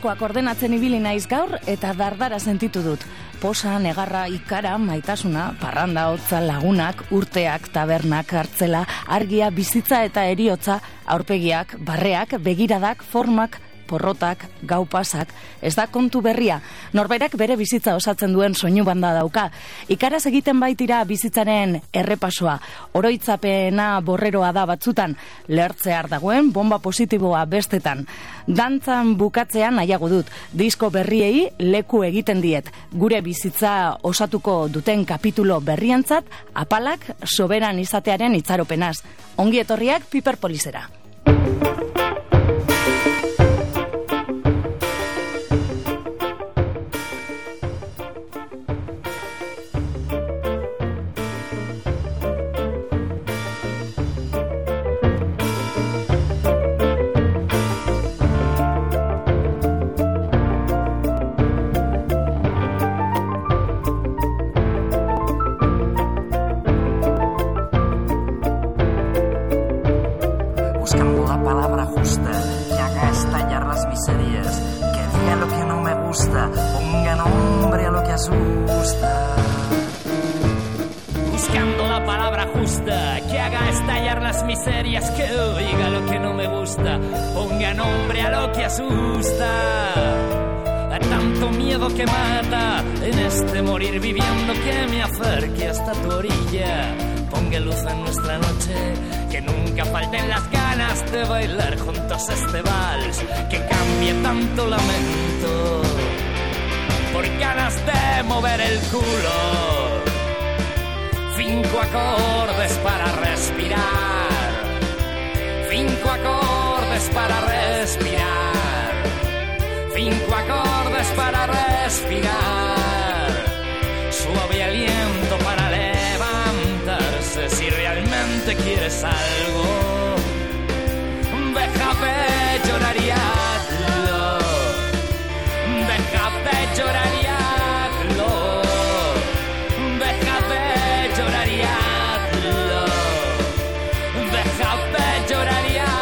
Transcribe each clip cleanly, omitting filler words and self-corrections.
diskoak ordenatzen ibili naiz gaur eta dardara sentitu dut. Posa, negarra, ikara, maitasuna, parranda, hotza, lagunak, urteak, tabernak, hartzela, argia, bizitza eta eriotza, aurpegiak, barreak, begiradak, formak, porrotak, gaupasak, ez da kontu berria. Norberak bere bizitza osatzen duen soinu banda dauka. Ikaraz egiten baitira bizitzaren errepasoa. Oroitzapena borreroa da batzutan, lehertzear dagoen bomba positiboa bestetan. Dantzan bukatzean nahiago dut, disko berriei leku egiten diet. Gure bizitza osatuko duten kapitulo berrientzat, apalak soberan izatearen itxaropenaz. Ongi etorriak Piper Polisera. Buscando la palabra justa que haga estallar las miserias, que diga lo que no me gusta, ponga nombre a lo que asusta. Buscando la palabra justa que haga estallar las miserias, que diga lo que no me gusta, ponga nombre a lo que asusta. A tanto miedo que mata en este morir viviendo, que me acerque hasta tu orilla. Ponga luz en nuestra noche, que nunca falten las ganas de bailar juntos este vals, que cambie tanto lamento por ganas de mover el culo. 5 acordes para respirar, 5 acordes para respirar, 5 acordes para respirar, suave aliento para levantarse si realmente quieres algo. Déjame llorar y hazlo, déjame llorar y hazlo, déjame llorar y hazlo, déjame llorar y hazlo.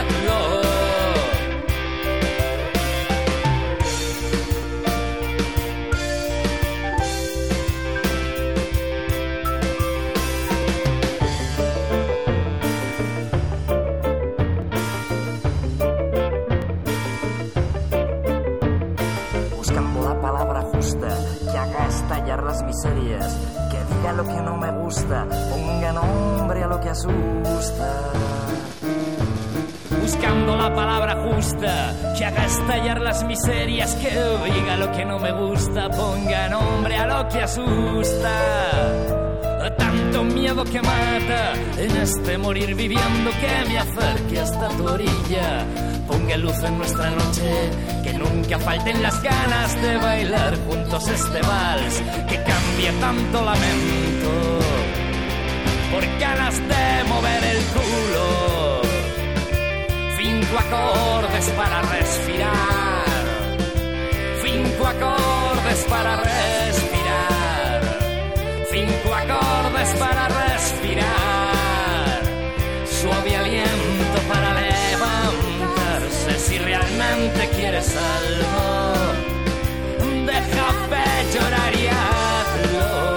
Estallar las miserias, que diga lo que no me gusta, ponga nombre a lo que asusta. Buscando la palabra justa, que haga estallar las miserias, que diga lo que no me gusta, ponga nombre a lo que asusta. Tanto miedo que mata en este morir viviendo, que me acerque hasta tu orilla. Ponga luz en nuestra noche, que nunca falten las ganas de bailar juntos este vals, que cambie tanto lamento por ganas de mover el culo. 5 acordes para respirar, 5 acordes para respirar, 5 acordes para respirar, suave aliento para levantarse si realmente quieres algo. Déjame llorar y hazlo,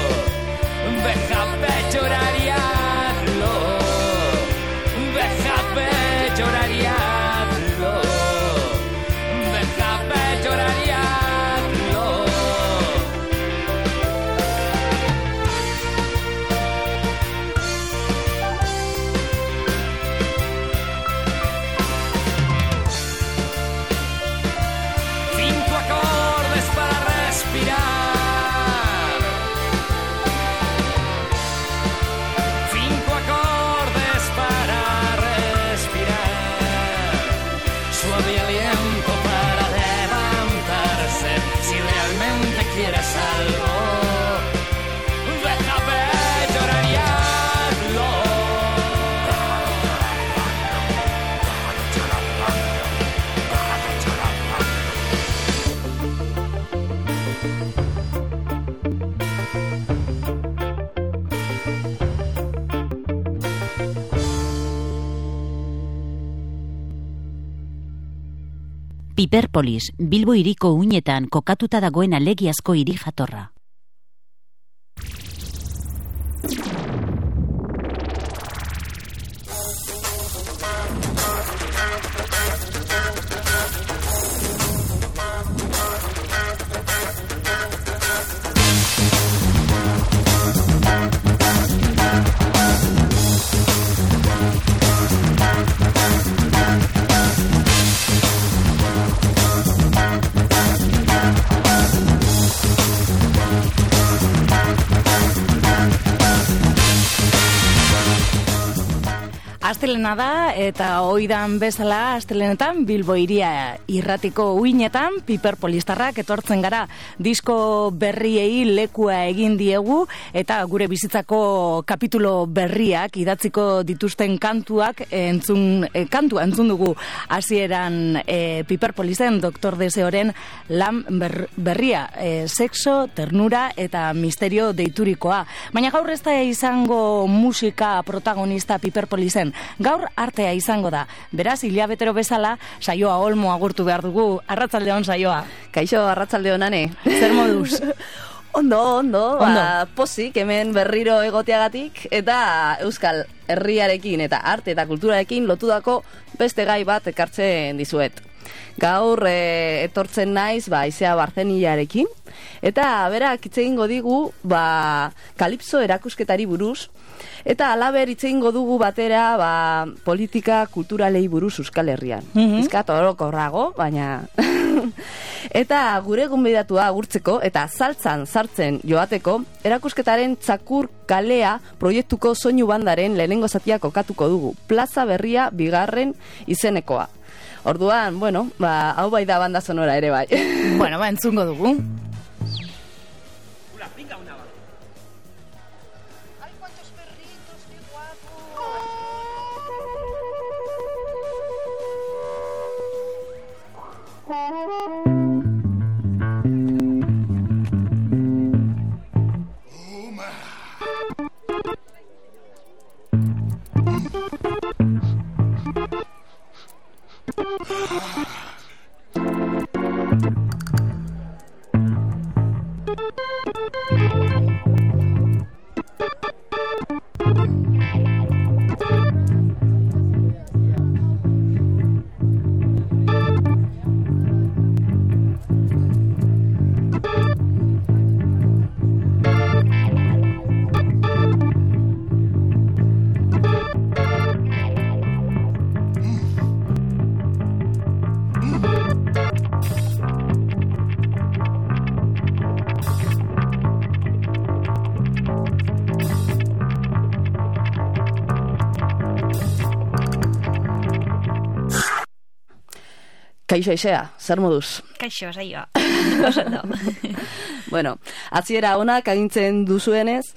déjame llorar y hazlo, déjame llorar y hazlo, déjame llorar y hazlo. Piperpolis, Bilbo hiriko uinetan kokatuta dagoen alegiazko hiri jatorra. Astelena da eta oidan bezala astelenetan Bilbo hiria irratiko uinetan Piperpolistarrak etortzen gara disko berriei lekua egin diegu eta gure bizitzako kapitulo berriak idatziko dituzten kantuak entzun dugu hasieran Piperpolisen Doktor Deseoren lan berria, sexo, ternura eta misterio deiturikoa. Baina gaur ez da izango musika protagonista Piperpolisen. Gaur artea izango da. Beraz, hilabetero bezala, saioa olmo agurtu behar dugu. Arratsaldeon saioa. Kaixo, arratsaldeon ane. Zer moduz? Ondo. Pozik hemen berriro egoteagatik eta Euskal Herriarekin eta arte eta kulturarekin lotudako beste gai bat ekartzen dizuet. Gaur etortzen naiz Aizea Barzenillarekin eta berak hitz egingo digu kalipso erakusketari buruz eta halaber hitz egingo dugu batera politika kulturalei buruz Euskal Herrian. Pizkat orokorrago, baina eta gure gonbidatua agurtzeko eta saltzan sartzen joateko erakusketaren Txakur kalea proiektuko soinu bandaren lehenengo zatia kokatuko dugu. Plaza Berria 2. izenekoa. Orduan, hau bai da banda sonora ere bai. Entzungo dugu. Ay, cuántos perritos, qué guapo. Kaixo Aizea, zer moduz? Kaixo, saioa. Hasiera onak agintzen dutenez,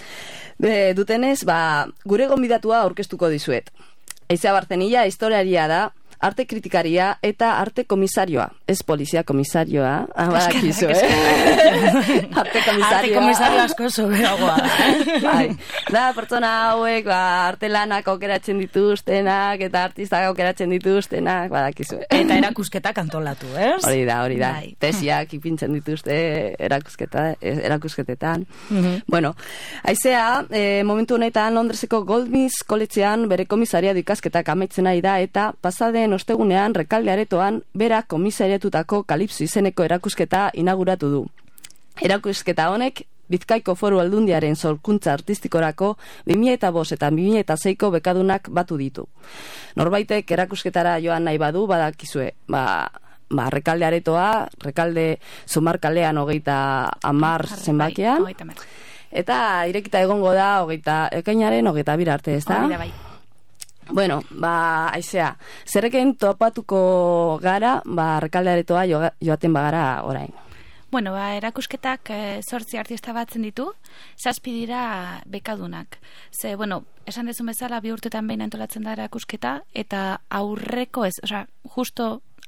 gure gonbidatua aurkeztuko dizuet. Aizea Barzenilla historiaria da, arte kritikaria eta arte komisarioa. Ez polizia komisarioa. Badakizu, Arte komisarioa. Arte komisario asko soberagoa. Da, pertsona hauek, arte lanak aukeratzen dituztenak, eta artistak aukeratzen dituztenak, badakizu. Eta erakusketak antolatu, ez? Hori da. Tesiak ipintzen dituzte erakusketetan. Aizea, momentu honetan Londreseko Goldsmiths koletxean bere komisaria ikasketak amaitzen nahi da, eta pasaden ostegunean Rekalde aretoan berak komisariatutako Kalipso izeneko erakusketa inauguratu du. Erakusketa honek Bizkaiko Foru Aldundiaren sorkuntza artistikorako 2005 eta 2006ko bekadunak batu ditu. Norbaitek erakusketara joan nahi badu badakizue, Rekalde aretoa, Rekalde Zumarkalean 30 zenbakian, eta irekita egongo da ekainaren 22 arte, ez da? Aizea, zerreken topatuko gara, Rekalde aretoa joaten bagara orain. Erakusketak 8 artista batzen ditu, 7 dira bekadunak. Esan dezun bezala 2 urtetan behin antolatzen da erakusketa, eta aurreko justo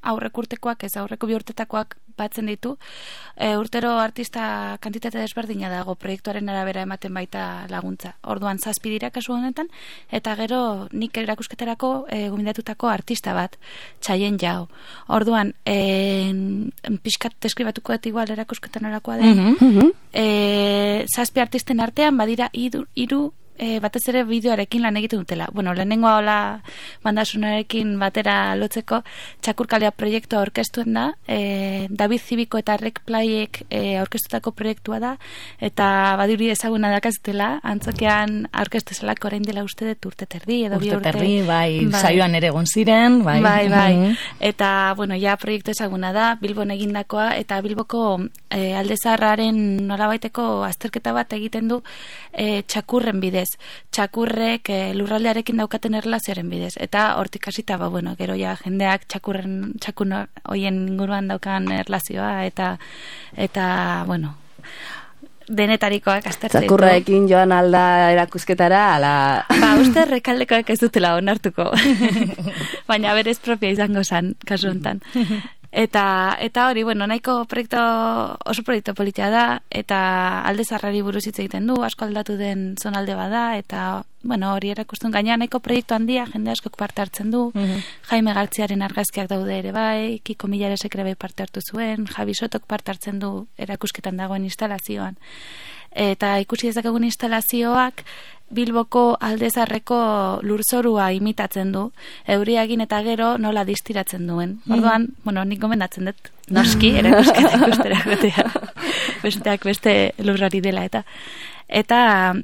aurreko urtekoak, ez aurreko 2 urtetakoak batzen ditu. Urtero artista kantitate desberdina dago, proiektuaren arabera ematen baita laguntza. Orduan 7 dira kasu honetan, eta gero nik erakusketarako gomendatutako artista bat, Txaien Jau. Orduan, pixkat deskribatuko igual erakusketan orakoa den. 7 artisten artean badira 3 batez ere bideoarekin lan egiten dutela. Bueno, lehenengoa hola bandasunarekin batera lotzeko Txakurkalea proiektua aurkeztuen da, David Zibiko eta Rek Playek aurkeztutako proiektua da, eta badiri ezaguna dakazutela, antzokean aurkeztu zelako orain dela uste dut urte terdi, edo 2 urte. Bai, saioan ere egon ziren, bai. Bai. Eta, bueno, ja proiektu ezaguna da, Bilbon egindakoa, eta Bilboko Alde Zaharraren nolabaiteko azterketa bat egiten du txakurren bidez. Txakurrek lurraldearekin daukaten erlazioaren bidez. Eta hortik hasita, bueno, gero ja jendeak txakun hoien inguruan daukan erlazioa, eta bueno, denetarikoak aztertzen. Txakurraekin joan alda erakusketara, ala... Uste Rekaldekoak ez dutela onartuko. Baina berez propia izango zen, kasu honetan. Eta hori, bueno, nahiko oso proiektu politia da, eta Alde Zaharrari buruz hitz egiten du, asko aldatu den zonalde bada, eta, bueno, hori erakustun gaina nahiko proiektu handia, jende askok parte hartzen du, Jaime Gartziaren argazkiak daude ere bai, Kiko Millaresek ere bai parte hartu zuen, Javi Sotok parte hartzen du erakusketan dagoen instalazioan. Eta ikusi dezakegun instalazioak Bilboko Alde Zaharreko lurzorua imitatzen du, euria egin eta gero nola distiratzen duen. Orduan, bueno, nik gomendatzen dut, noski, erakusketak ustera gotea. Besteak beste lurrari dela eta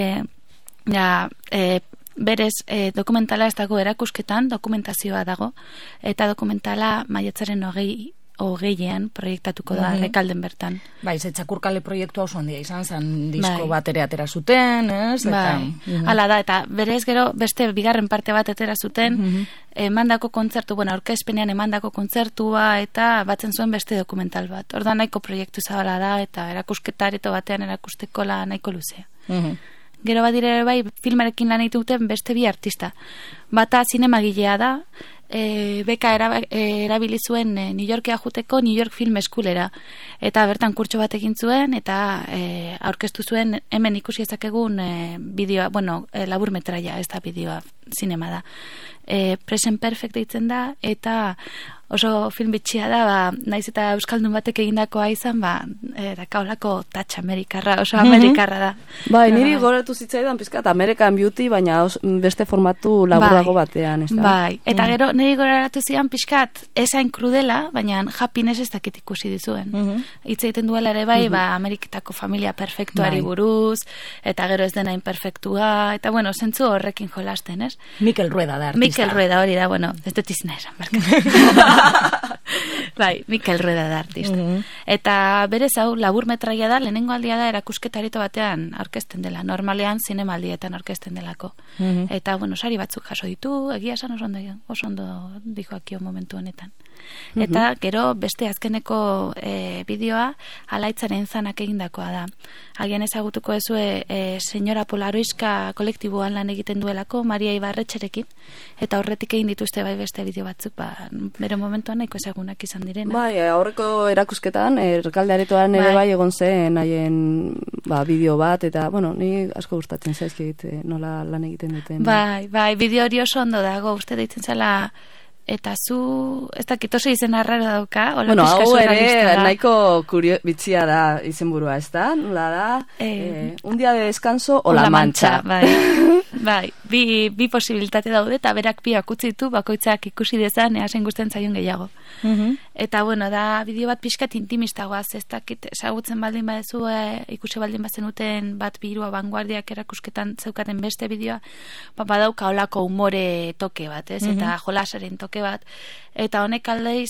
berez dokumentala ez dago erakusketan, dokumentazioa dago, eta dokumentala maiatzaren 20ean proiektatuko da Rekalden bertan. Bai, Txakurkale proiektua oso handia izan zen, disko bat ere atera zuten, ez? Hala da, eta berez gero beste bigarren parte bat atera zuten, emandako kontzertu, bueno, aurkezpenean emandako kontzertua, eta batzen zuen beste dokumental bat. Orda nahiko proiektu zabala da, eta erakusketareto batean erakusteko la nahiko luzea. Gero badire bai, filmarekin lan egiten beste 2 artista. Bata zinemagilea da, beka erabili zuen New Yorkea juteko New York Film Schoolera, eta bertan kurtso bat egin zuen, eta aurkeztu zuen hemen ikusi ezakegun bideoa, bueno, laburmetraia, ez da bideoa, zinema da. Present Perfect deitzen da, eta oso film bitxia da, naiz eta euskaldun batek egindakoa izan, dakaolako touch amerikarra, oso amerikarra da. Bai, niri goratu zitzaidan pizkat American Beauty, baina beste formatu laburrago batean, ez da? Bai, eta gero niri goratu zidan pizkat esain krudela, baina Happiness ez dakit ikusi dizuen. Hitz egiten duela ere bai, Ameriketako familia perfektuari buruz, eta gero ez dena imperfektua, eta bueno, zentzu horrekin jolasten, ez? Mikel Rueda da artista. Mikel Rueda hori da, bueno, ez dut izena esan, barkatu. Bai, Mikel Rueda da artista. Eta berez hau laburmetraia da, lehenengo aldia da erakusketarito batean aurkezten dela, normalean zinemaldietan aurkezten delako. Eta, bueno, sari batzuk jaso ditu, egia esan oso ondo dijoakio momentu honetan. Eta gero beste azkeneko bideoa Alaitzaren Zanak egindakoa da. Agian ezagutuko ezue Señora Polaroiska kolektiboan lan egiten duelako Maria Ibarretxerekin, eta horretik egin dituzte bai beste bideo batzuk, bere momentuan nahiko ezagunak izan direna. Bai, aurreko erakusketan Rekalde Aretoan ere bai egon zen haien bideo bat, eta bueno, ni asko gustatzen zaizkit nola lan egiten duten. Bai, bideo hori oso ondo dago, uste deitzen zela. Eta zu, ez dakit oso izen arraro dauka, bueno, hau ere nahiko bitxia da izenburua, ez da? Nola da? Un dia de descanso o la mancha. Bai, bi posibilitate daude, eta berak biak utzi ditu, bakoitzak ikusi dezan, easen gusten zaion gehiago. Eta, bueno, da bideo bat pixkat intimistagoaz, ez dakit, esagutzen baldin badezu, ikusi baldin bazenuten bat birua vanguardiak erakusketan zeukaten beste bideoa, badauka holako umore toke bat, ez? Eta jolasaren toke bat, eta honek aldeiz,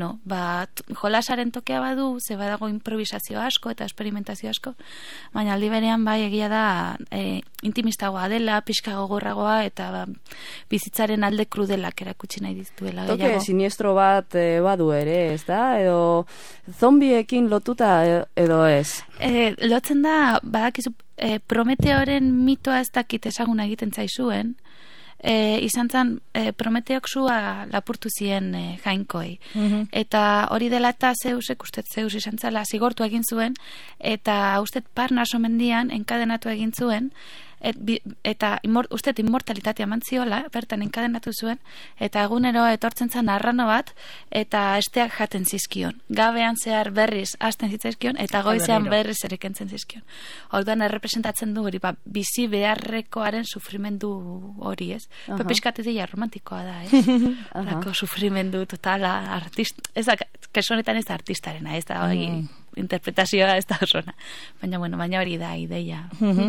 jolasaren tokea badu, ze badago improvisazio asko eta experimentazio asko, baina aldi berean bai egia da intimistagoa dela, pixka gogorragoa, eta bizitzaren alde krudelak erakutsi nahi dituela gehiago. Toke siniestro bat badu ere, ez da? Edo zombiekin lotuta edo ez? Lotzen da, badakizu, Prometeoren mitoa ez dakit ezaguna egiten zaizuen, izan zen Prometeok sua lapurtu zien jainkoei. Eta hori dela eta Zeusek, ustez Zeus izan zela, zigortu egin zuen, eta ustez Parnaso mendian enkadenatu egin zuen, eta ustez immortalitatea mantziola, bertan enkadenatu zuen, eta egunero etortzen zen arrano bat, eta esteak jaten zizkion. Gabean zehar berriz hasten zitzaizkion, eta goizean berriz ere kentzen zizkion. Orduan errepresentatzen du hori, bizi beharrekoaren sufrimendu hori, ez? Pepizkatetia romantikoa da, ez? Horako sufrimendu totala, ez da, kesonetan ez da artistarena, ez da, interpretazioa ez da osona. Baina hori da ideia.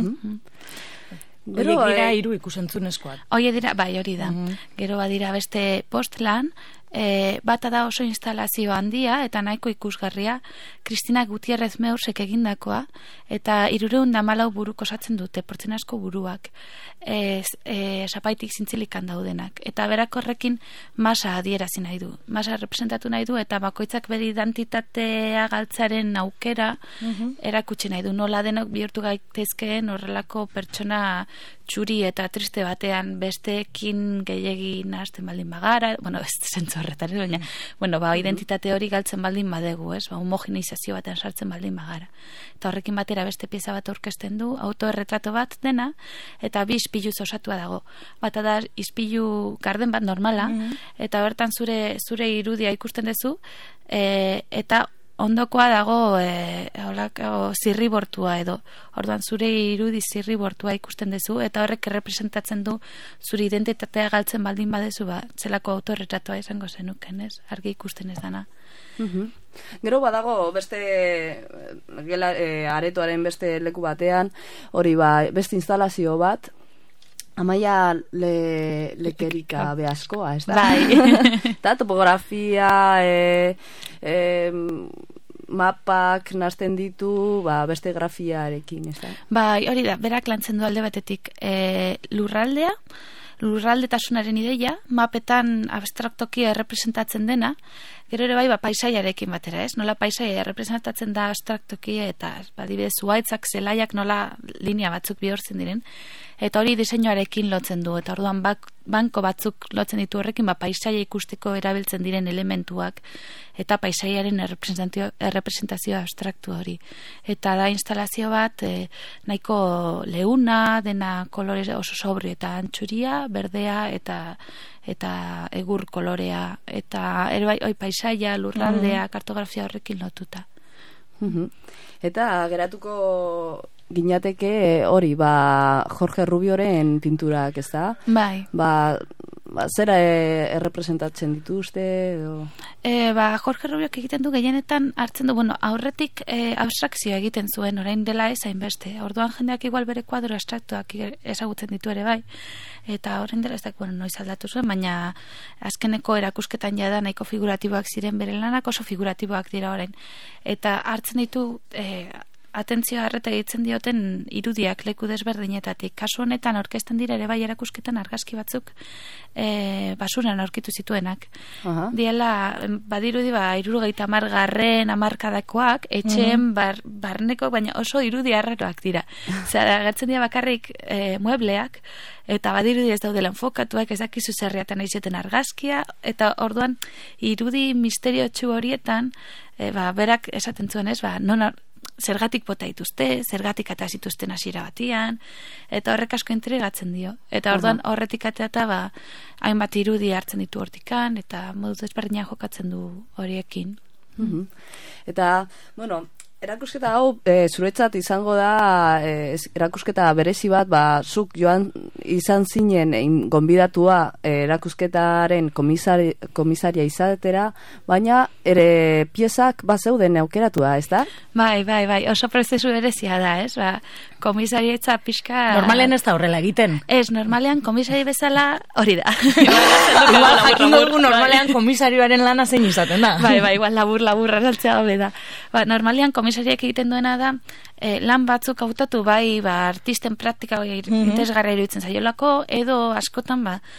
Gero dira 3 ikusentzunezkoak. Hori da. Gero badira beste postlan, bata da oso instalazio handia eta nahiko ikusgarria, Cristina Gutierrez Meursek egindakoa, eta 314 buruko osatzen dute, portzenazko buruak, zapaitik zintzilikan daudenak. Eta berak horrekin masa adierazi nahi du. Masa representatu nahi du, eta bakoitzak bere identitatea galtzaren aukera erakutsi nahi du. Nola denok bihurtu gaitezkeen horrelako pertsona txuri eta triste batean besteekin gehiegi nahazten baldin bagara, ez zentzu horretan, baina, identitate hori galtzen baldin badegu, homogeneizazio batean sartzen baldin bagara. Eta horrekin batera beste pieza bat aurkezten du, autoerretrato bat dena, eta 2 ispiluz osatua dago. Bata da ispilu garden bat normala, eta bertan zure irudia ikusten duzu, eta ondokoa dago zirribortua edo. Orduan zure irudi zirribortua ikusten duzu, eta horrek representatzen du zure identitatea galtzen baldin badezu, zelako autorretratua izango zenuken, ez? Argi ikusten ez dana. Gero badago beste aretoaren beste leku batean, hori beste instalazio bat, Amaia lekerika behaskoa, ez da? Eta topografia, mapak nazten ditu, beste grafiarekin, ez da? Hori da, berak lantzen du alde batetik lurraldetasunaren ideia, mapetan abstraktoki errepresentatzen dena, gero ere paisaiarekin batera, ez? Nola paisaia errepresentatzen da abstraktoki, eta adibidez zuhaitzak, zelaiak nola linea batzuk bihurtzen diren, eta hori diseinuarekin lotzen du, eta orduan banko batzuk lotzen ditu horrekin, paisaia ikusteko erabiltzen diren elementuak, eta paisaiaren errepresentazio abstraktu hori. Eta da instalazio bat nahiko leuna, dena kolore oso sobrio eta antxuria, berdea eta egur kolorea, eta paisaia, lurraldea, kartografia horrekin lotuta. Eta geratuko ginateke hori, Jorge Rubioren pinturak, ez da? Bai. Zera errepresentatzen dituzte? Jorge Rubiok egiten du gehienetan hartzen du, aurretik abstrakzioa egiten zuen, orain dela ez hainbeste. Orduan jendeak igual bere kuadro abstraktuak ezagutzen ditu ere bai. Eta orain dela ez da, noiz aldatu zuen, baina azkeneko erakusketan jada nahiko figuratiboak ziren, bere lanak oso figuratiboak dira orain. Eta hartzen ditu atentzioa harreta egiten dioten irudiak leku desberdinetatik. Kasu honetan aurkezten dira ere bai erakusketan argazki batzuk basuran aurkitu zituenak. Diela, badirudi 70. hamarkadakoak, etxeen barneko, baina oso irudi arraroak dira. Agertzen dira bakarrik muebleak, eta badirudi ez daudela enfokatuak, ez dakizu zerriatan aizeten argazkia, eta orduan irudi misteriotsu horietan, berak esaten zuen ez, zergatik bota dituzte, zergatik ata zituzten hasiera batian, eta horrek asko intrigatzen dio. Eta orduan horretik ateata hainbat irudi hartzen ditu hortikan, eta moduz ezberdinak jokatzen du horiekin. Eta, erakusketa hau zuretzat izango da erakusketa berezi bat, zuk joan izan zinen gonbidatua erakusketaren komisaria izatera, baina ere piezak zeuden aukeratua, ez da? Bai, oso prozesu berezia da, ez? Komisarietza pixka... Normalean ez da horrela egiten. Ez, normalean komisari bezala hori da. Igual jakingo dugu normalean komisarioaren lana zein izaten da. Bai, igual labur azaltzea hobe da. Normalean komisariak egiten duena da, lan batzuk hautatu artisten praktika interesgarria iruditzen zaiolako, edo askotan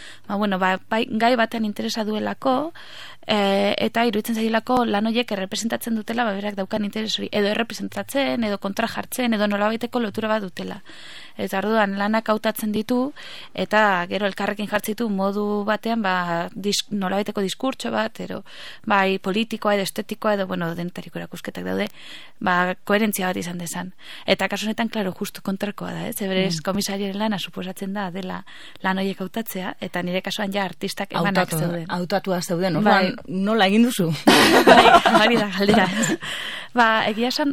gai batean interesa duelako, eta iruditzen zaiolako lan horiek errepresentatzen dutela berak daukan interes hori, edo errepresentatzen, edo kontra jartzen, edo nolabaiteko lotura bat dutela. Eta orduan lanak hautatzen ditu, eta gero elkarrekin jartzitu modu batean, nolabaiteko diskurtso bat, bai politikoa edo estetikoa edo, denetariko erakusketak daude, koherentzia bat izan dezan. Eta kasu honetan, klaro, justu kontrakoa da, Berez, komisarioaren lana suposatzen da, dela lan horiek hautatzea, eta nire kasuan ja artistak emanak zeuden. Hautatua zeuden, nola egin duzu? Hori da, galdera. Egia esan,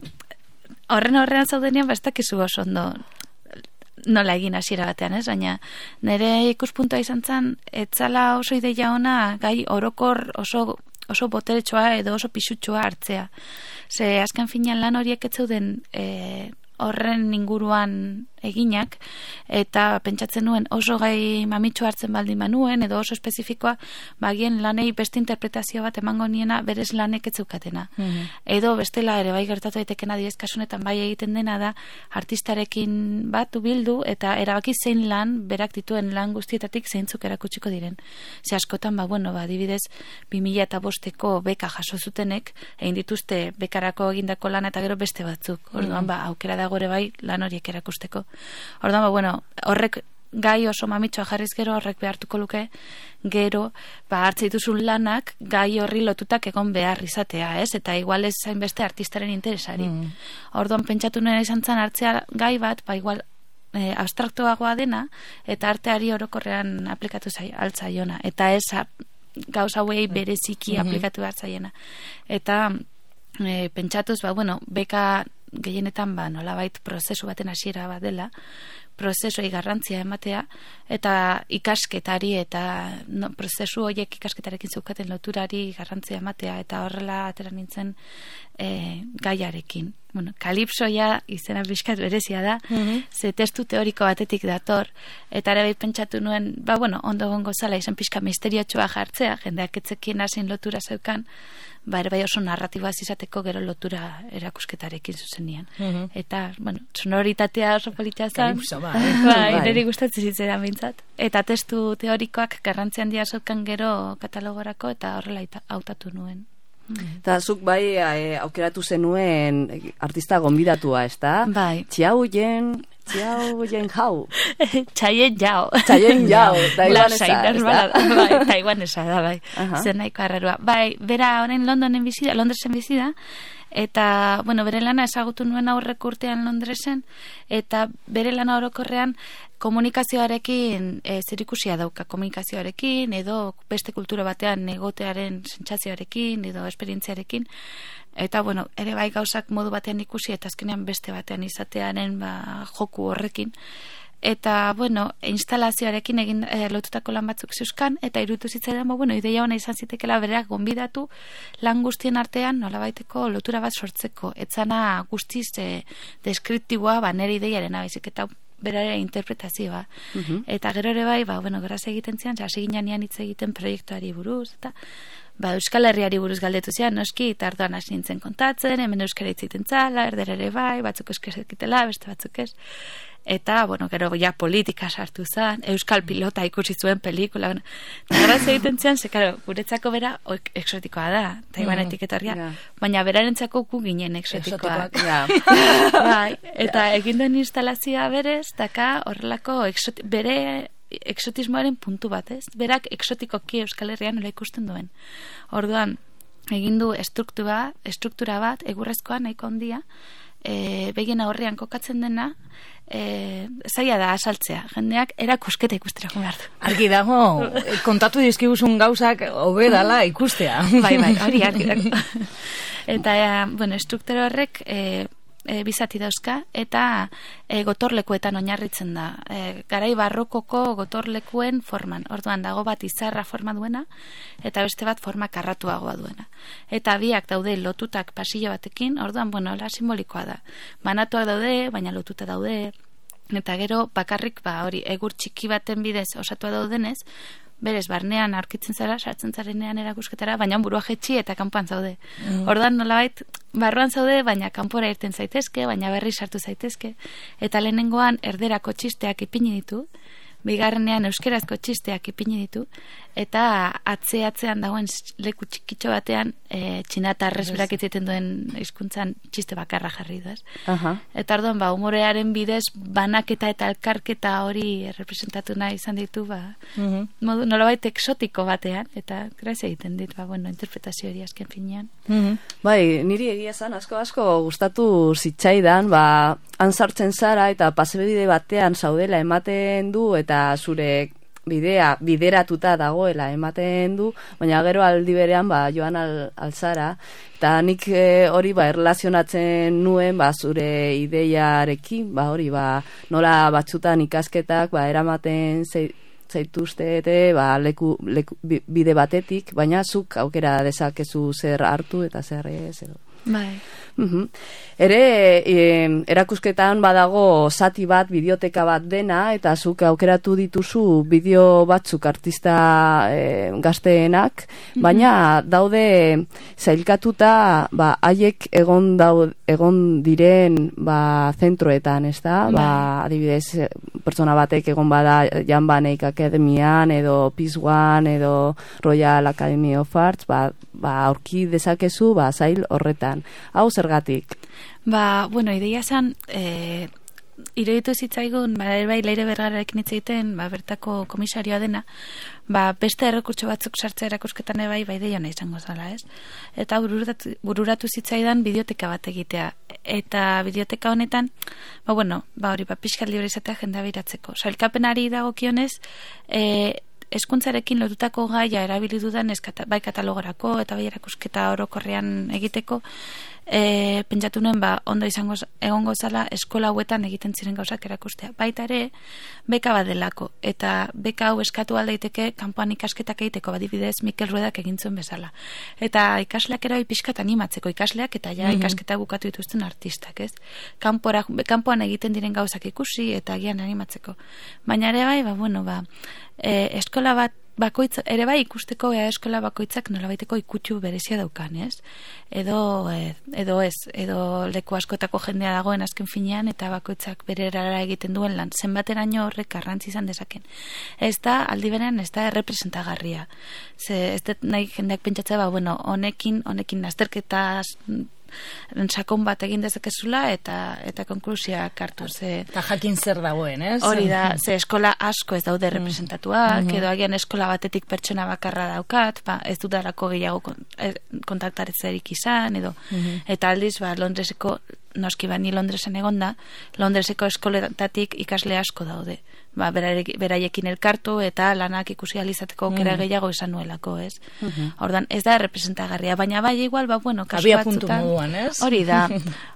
horrean zaudenean, ez dakizu oso ondo nola egin hasiera batean, baina nire ikuspuntua izan zen, etzala oso ideia ona, gai orokor oso boteretsua edo oso pisutxua hartzea. Ze azken finean lan horiek ez zeuden horren inguruan eginak, eta pentsatzen nuen oso gai mamitxo hartzen baldin manuen, edo oso espezifikoa, bagien lanei beste interpretazio bat emango niena berez lanek etzeukatena. Edo bestela ere bai gertatu daitekena direz kasunetan bai egiten dena da artistarekin batu bildu, eta erabaki zein lan, berak dituen lan guztietatik zeintzuk erakutsiko diren. Ze askotan, adibidez, 2005ko beka jaso zutenek, egin dituzte bekarako egindako lan eta gero beste batzuk. Orduan, aukera dago ere bai lan horiek erakusteko. Orduan, horrek gai oso mamitxoa jarriz gero horrek behartuko luke, gero, hartze dituzun lanak gai horri lotutak egon behar izatea, eta igual ez zain beste artistaren interesari. Orduan, pentsatu nuen izan zen hartzea gai bat, igual abstraktoagoa dena, eta arteari orokorrean aplikatu altzaiona, eta ez gauza hauei bereziki aplikatu hartzaiena. Eta pentsatuz, beka gehienetan nolabait prozesu baten hasiera bat dela, prozesuei garrantzia ematea, eta ikasketari eta prozesu horiek ikasketarekin zeukaten loturari garrantzia ematea, eta horrela atera nintzen gaiarekin. Kalipsoia izena bizkat berezia da, ze testu teoriko batetik dator, eta ere pentsatu nuen, ondo gongo zala izan pixka misteriotxoa jartzea, jendeak etzekien hasin lotura zeukan, ere bai oso narratiboa izateko gero lotura erakusketarekin zuzenian. Eta, sonoritatea oso politia zan, niri gustatzen zitzera bintzat. Eta testu teorikoak garrantzi handia zeukan gero katalogorako, eta horrela hautatu nuen. Eta zuk bai aukeratu zenuen artista gonbidatua, ez da? Bai. Txaien hau. Txaien jau. Taiwanesa da, bai. Zer nahiko arrarua. Bai, bera orain Londresen bizida, eta, bere lana ezagutu nuen aurreko urtean Londresen, eta bere lana orokorrean komunikazioarekin zerikusia dauka, komunikazioarekin, edo beste kultura batean egotearen sentsazioarekin, edo esperientziarekin, eta, ere bai gauzak modu batean ikusi, eta azkenean beste batean izatearen joku horrekin. Eta, instalazioarekin egin lotutako lan batzuk zeuzkan, eta iruditu zitzaidan, ideia ona izan zitekela bereak gonbidatu lan guztien artean nolabaiteko lotura bat sortzeko. Etzana guztiz deskriptiboa, nire ideiaren baizik, eta berare interpretazioa. Eta gero ere bai, geraz egiten zian, hasi ginean hitz egiten proiektuari buruz, eta Euskal Herriari buruz galdetu zian, noski, eta ardoan hasi nintzen kontatzen, hemen euskara hitz egiten zala, erder ere bai, batzuk euskara zekitela, beste batzuk ez. Eta, gero politika sartu zen, euskal pilota ikusi zuen pelikula, eta geraz egiten zian, guretzako bera exotikoa da, Taiwanetik etorria, baina berarentzako gu ginen exotikoak. Eta egin duen instalazioa berez, daka horrelako bere exotismoaren puntu bat, ez? Berak exotikoki Euskal Herrian nola ikusten duen. Orduan, egin du estruktura bat, egurrezkoa nahiko handia, begien aurrean kokatzen dena, zaila da asaltzea. Jendeak erakusketa ikustera joan behar du. Argi dago, kontatu dizkiguzun gauzak hobedala ikustea. Bai, hori argi dago. Eta, estruktura horrek bizati dauzka, eta gotorlekuetan oinarritzen da. Garai barrokoko gotorlekuen forman. Orduan dago bat izarra forma duena, eta beste bat forma karratuagoa duena. Eta biak daude lotutak pasillo batekin, orduan, hola simbolikoa da. Banatuak daude, baina lotuta daude, eta gero bakarrik, hori, egur txiki baten bidez osatua daudenez, berez, barnean aurkitzen zara, sartzen zarenean erakusketara, baina burua jetxi eta kanpoan zaude. Ordan nolabait, barruan zaude, baina kanpora irten zaitezke, baina berri sartu zaitezke. Eta lehenengoan erderako txisteak ipini ditu, bigarrenean euskerazko txisteak ipini ditu, eta atzean dagoen leku txikitxo batean txinatarrez berak itziten duen hizkuntzan txiste bakarra jarri du, ez? Eta orduan, humorearen bidez banaketa eta elkarketa hori representatu nahi izan ditu, modu nolabait exotiko batean, eta grazia egiten dit, interpretazio hori azken finean. Bai, niri egia esan asko gustatu zitzaidan, han sartzen zara eta pasebide batean zaudela ematen du, eta zure bidea bideratuta dagoela ematen du, baina gero aldi berean joan alzara, eta nik hori erlazionatzen nuen zure ideiarekin, hori nola batzutan ikasketak eramaten zaituzte leku bide batetik, baina zuk aukera dezakezu zer hartu eta zer ez edo. Bai. Ere, erakusketan badago zati bat, bideoteka bat dena, eta zuk aukeratu dituzu bideo batzuk artista gazteenak, baina daude zailkatuta haiek egon diren zentroetan, ez da? Adibidez, pertsona batek egon bada Jan Banek Akademian, edo Peace One, edo Royal Academy of Arts, aurki dezakezu zail horretan. Hau zergatik? Ideia zen, iruditu zitzaigun, bai Leire Bergararekin hitz egiten, bertako komisarioa dena, beste errekurtso batzuk sartzea erakusketan bai ideia nahi izango zala, ez? Eta bururatu zitzaidan bideoteka bat egitea. Eta bideoteka honetan, hori, pixkat libre izatea jendea biratzeko. Sailkapenari dagokionez, hezkuntzarekin lotutako gaia erabili dudan bai katalogorako eta bai erakusketa orokorrean egiteko, pentsatu nuen ondo egongo zala eskola hauetan egiten ziren gauzak erakustea. Baita ere, beka bat delako, eta beka hau eskatu aldaiteke kanpoan ikasketak egiteko, adibidez Mikel Ruedak egin zuen bezala. Eta ikasleak ere pixkat animatzeko ikasleak eta ikasketa bukatu dituzten artistak, ez? Kanpoan egiten diren gauzak ikusi eta agian animatzeko. Baina ere bai, eskola bat bakoitza, ere bai ikusteko eskola bakoitzak nolabaiteko ikutsu berezia daukan, ez? Edo ez, edo leku askotako jendea dagoen azken finean eta bakoitzak bere erara egiten duen lan, zenbateraino horrek garrantzi izan dezaken. Ez da, aldi berean, ez da errepresentagarria. Ez da nahi jendeak pentsatzea, honekin azterketa sakon bat egin dezakezula eta konklusioak hartu. Eta jakin zer dagoen, ez? Hori da, eskola asko ez daude representatuak, edo agian eskola batetik pertsona bakarra daukat, ez dudarako gehiago kontaktaretzerik izan, edo eta aldiz, Londreseko, noski ni Londresen egonda, Londreseko eskoletatik ikasle asko daude. Beraiekin elkartu eta lanak ikusi alizateko aukera gehiago izan nuelako, ez? Ordan ez da representagarria, baina bai igual, kasu abia puntu moduan, ez? Hori da.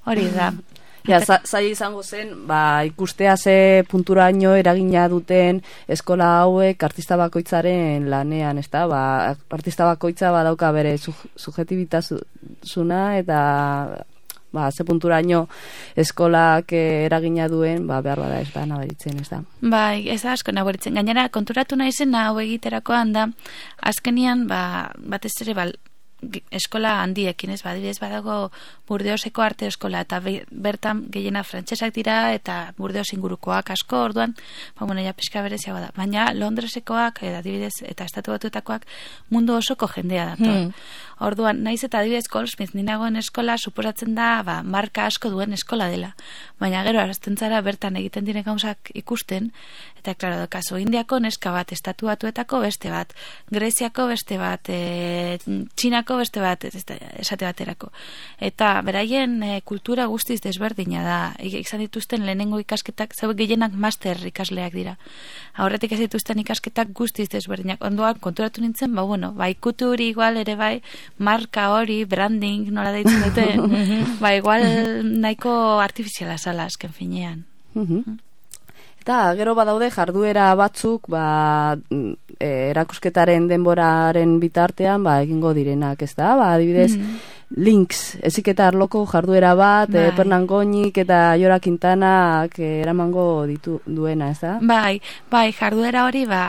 Zai izango zen, ikustea ze punturaino eragina duten eskola hauek artista bakoitzaren lanean, ez da? Artista bakoitza badauka bere subjetibitasuna eta ze punturaino eskolak eragina duen, behar bada ez da nabaritzen, ez da. Bai, ez da asko nabaritzen. Gainera, konturatu nahi zen hau egiterakoan da, azkenian, batez ere, eskola handiekin, ez adibidez badago Burdeoseko arte eskola, eta bertan gehiena frantsesak dira, eta Burdeos ingurukoak asko, orduan, pixka berezia bada. Baina Londresekoak, adibidez, eta Estatu Batuetakoak mundu osoko jendea dator. Orduan, naiz eta adibidez Goldsmith ninagoen eskola, suposatzen da, marka asko duen eskola dela. Baina gero, arazten zara, bertan egiten diren gauzak ikusten, eta, klaro, kaso, Indiako neska bat, Estatu Batuetako beste bat, Greziako beste bat, Txinako beste bat, esate baterako. Eta beraien kultura guztiz desberdina da. Izan dituzten lehenengo ikasketak, zau gehienak master ikasleak dira. Aurretik ez dituzten ikasketak guztiz desberdinak. Ondoan konturatu nintzen, ikutu hori igual ere bai, marka hori, branding, nola deitzen duten, igual nahiko artifiziala zala azken finean. Eta gero badaude jarduera batzuk erakusketaren denboraren bitartean egingo direnak, ez da? Adibidez, Links, eziketa arloko jarduera bat, Pernan Goñik eta Jora Quintanak eramango duena, ez da? Bai, jarduera hori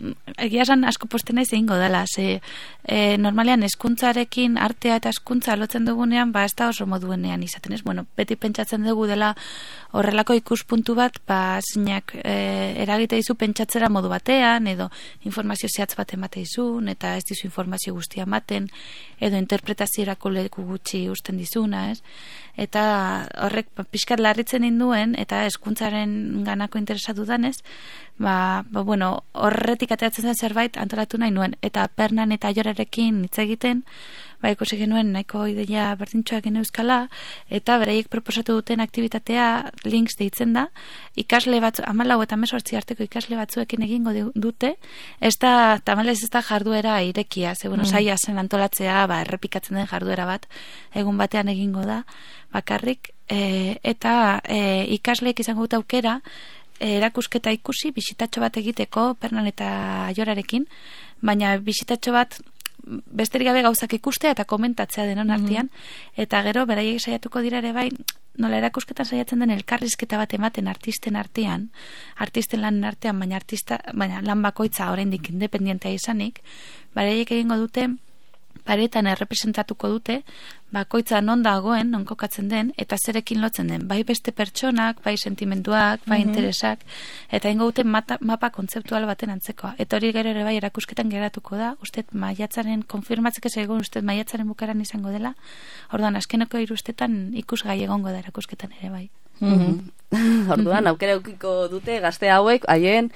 egia esan asko posten naiz egingo dela, ze normalean hezkuntzarekin artea eta hezkuntza lotzen dugunean, ba ez da oso moduenean izaten, ez? Bueno, beti pentsatzen dugu dela horrelako ikuspuntu bat, ba zeinak eragite dizu pentsatzera modu batean, edo informazio zehatz bat emate dizun, eta ez dizu informazio guztia ematen, edo interpretaziorako leku gutxi usten dizuna, ez? Eta horrek pixkat larritzen induen, eta hezkuntzaren ganako interesatu danez, bueno, horretik ateratzen zen zerbait antolatu nahi nuen, eta Pernan eta Aiorarekin hitz egiten, ikusi genuen nahiko ideia berdintxoak euskala, eta beraiek proposatu duten aktibitatea links deitzen da, ikasle batzu, 14 eta 18 arteko ikasle batzuekin egingo dute, tamalez ez da jarduera irekia, ze bueno, saia zen antolatzea, errepikatzen den jarduera bat, egun batean egingo da, bakarrik, eta ikasleek izango dut aukera, erakusketa ikusi, bisitatxo bat egiteko Pernan eta Aiorarekin, baina bisitatxo bat besterik gabe gauzak ikustea eta komentatzea denon artean, eta gero beraiek saiatuko dira ere bai, nola erakusketan saiatzen den elkarrizketa bat ematen artisten artean, artisten lanen artean, baina lan bakoitza oraindik independentea izanik, beraiek egingo dute, paretan errepresentatuko dute, bakoitza non dagoen, non kokatzen den, eta zerekin lotzen den, bai beste pertsonak, bai sentimenduak, bai interesak, eta ingo dute mapa kontzeptual baten antzekoa. Eta hori gero ere bai erakusketan geratuko da, uste maiatzaren, konfirmatzeke egon uste maiatzaren bukaran izango dela, orduan azkeneko 3 ustetan ikusgai egongo da erakusketan ere bai. Orduan, aukera eukiko dute gazte hauek haien